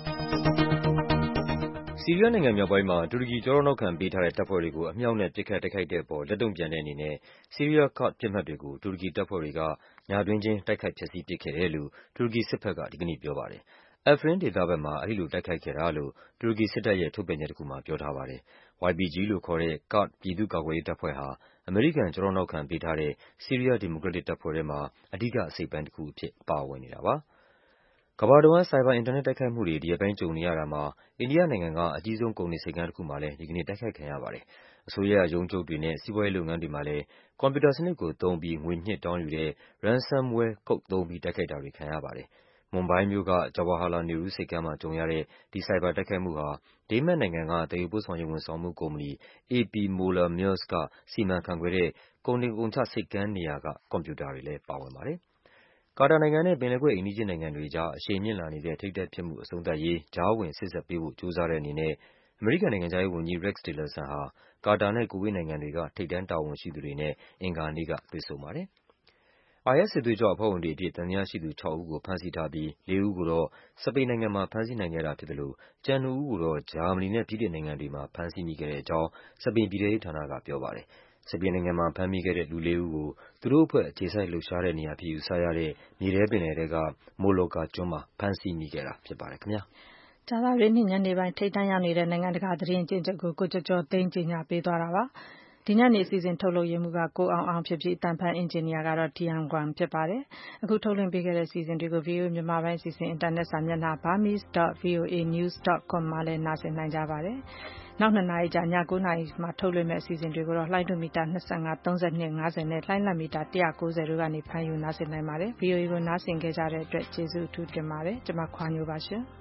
။ဆီးရီးယားနိုင်ငံမြောက်ပိုင်းမှာတူရကီကျောထောက်နောက်ခံပေးထားတဲ့တပ်ဖွဲ့တွေကိုအမြောက်နဲ့ပစ်ခတ်တိုက်ခိုက်တဲ့အပေါ်လက်တုံ့ပြန်တဲ့အနေနဲ့ဆီးရီးယားကာ့ဒ်ပစ်မှတ်တွေကိုတူရကီတပ်ဖွဲ့တွေကညတွင်းချင်းတိုက်ခိုက်ဖျက်ဆီးပစ်ခဲ့တယ်လို့တူရကီစစ်ဘက်ကဒီကနေ့ပြောပါတယ်။ Afrin ဒေသဘက်မှာအဲဒီလိုတိုက်ခိုက်ခဲ့တာလို့တူရကီစစ်တပ်ရဲ့ထုတ်ပြန်ချက်တခုမှာပြောထားပါတယ်။ Y P G လို့ခေါ်တဲ့ကာ့ဒ်ပြည်သူ့ကာကွယ်ရေးတပ်ဖွဲ့ဟာအမေရိကန်ကျောထောက်နောက်ခံပေးထားတဲ့ဆီးရီးယားဒီမိုကရက်တစ်တပ်ဖွဲ့ထဲမှာအဓိကအစိတ်အပိုင်းတခုအဖြစ်ပါဝင်နေတာပါ။ကမ္ဘာတဝှမ်းဆိုင်ဘာအင်တာနက်တိုက်ခိုက်မှုတွေဒီရက်ပိုင်းကြုံနေရတာမှာအိန္ဒိယနိုင်ငံကအကြီးဆုံးကုန်တင်ဆိပ်ကမ်းတခုမှာလည်းဒီကနေ့တိုက်ခိုက်ခံရပါတယ်။အစိုးရရုံးချုပ်တွေနဲ့စီးပွားရေးလုပ်ငန်းတွေမှာလည်းကွန်ပျူတာစနစ်ကိုသုံးပြီးငွေညှစ်တောင်းယူတဲ့ ransomware ကုတ်သုံးပြီးတိုက်ခိုက်တာတွေခံရပါတယ်။မွန်ဘိုင်းမြို့က Jawaharlal Nehru ဆိပ်ကမ်းမှာကြုံရတဲ့ဒီဆိုင်ဘာတိုက်ခိုက်မှုဟာဒိန်းမတ်နိုင်ငံကသယ်ယူပို့ဆောင်ရေးဝန်ဆောင်မှုကုမ္ပဏီ A P Moller - Maersk ကစီမံခန့်ခွဲတဲ့ကုန်တင်ကုန်ချဆိပ်ကမ်းနေရာကကွန်ပျူတာတွေလည်းပါဝင်ပါတယ်။ကာတာနိုင်ငံနဲ့ပင်လယ်ကွေ့အိမ်နီးချင်းနိုင်ငံတွေအကြားအရှိန်မြင့်လာနေတဲ့ထိပ်တိုက်ဖြစ်မှုအဆုံးသတ်ရေးကြားဝင်စေ့စပ်ပေးဖို့ကြိုးစားတဲ့အနေနဲ့အမေရိကန်နိုင်ငံခြားရေးဝန်ကြီး Rex Tillerson ဟာကာတာနဲ့ကူဝေ့နိုင်ငံတွေကထိပ်တန်းတာဝန်ရှိသူတွေနဲ့အင်္ဂါနေ့ကတွေ့ဆုံပါတယ်။ I S စစ်သွေးကြွအဖွဲ့ဝင်တွေအဖြစ်သံသယရှိသူခြောက်ဦးကိုဖမ်းဆီးထားပြီးလေးဦးကိုတော့စပိန်နိုင်ငံမှာဖမ်းဆီးနိုင်ခဲ့တာဖြစ်သလိုကျန်နှစ်ဦးကိုတော့ဂျာမနီနဲ့ဗြိတိန်နိုင်ငံတွေမှာဖမ်းဆီးမိခဲ့တဲ့အကြောင်းစပိန်ပြည်ထဲရေးဌာနကပြောပါတယ်။စပိန်နိုင်ငံမှာဖမ်းမိခဲ့တဲ့လူလေးဦးကိုသူတို့အဖွဲ့အခြေစိုက်လှုပ်ရှားတဲ့နေရာဖြစ်ယူဆရတဲ့မြေထဲပင်လယ်ထဲကမိုလိုကာကျွန်းမှာဖမ်းဆီးမိခဲ့တာဖြစ်ပါတယ်ခင်ဗျာ။ကြာသပတေးနေ့ညနေပိုင်းထိပ်တန်းရောက်နေတဲ့နိုင်ငံတကာသတင်းအကျဉ်းချုပ်ကိုကိုကျော်ကျော်သိန်းကြေညာပေးသွားတာပါ။ဒီညနေအစီအစဉ်ထုတ်လုပ်ရမှုကကိုအောင်အောင်ဖြစ်ပြီးအတန်ဖန်အင်ဂျင်နီယာကတော့ Tian Guan ဖြစ်ပါတယ်။အခုထုတ်လွှင့်ပေးခဲ့တဲ့အစီအစဉ်တွေကို ဗွီအိုအေမြန်မာပိုင်းအစီအစဉ်အင်တာနက်စာမျက်နှာ burmese dot v o a news dot com မှာလည်းနှာစင်နိုင်ကြပါတယ်။နောက်နှစ်နာရီကြာညကိုးနာရီမှာထုတ်လွှင့်မယ့်အစီအစဉ်တွေကိုတော့လှိုင်းဒုမီတာ၂၅ သုံး၂ ၅၀နဲ့လှိုင်းလတ်မီတာ၁၉၀တို့ကနေဖမ်းယူနားဆင်နိုင်ပါတယ်။ ဗွီအိုအေကိုနားဆင်ကြတဲ့အတွက်ကျေးဇူးအထူးတင်ပါတယ်။ကျွန်မခွာညိုပါရှင်။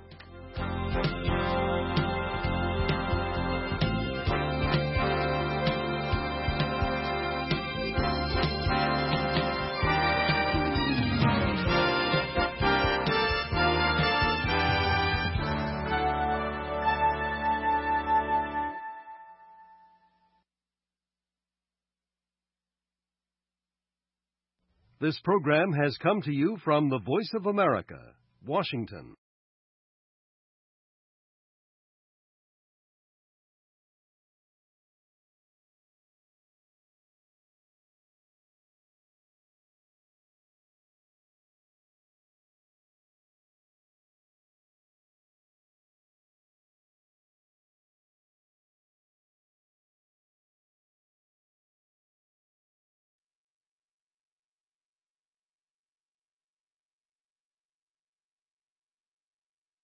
This program has come to you from the Voice of America, Washington.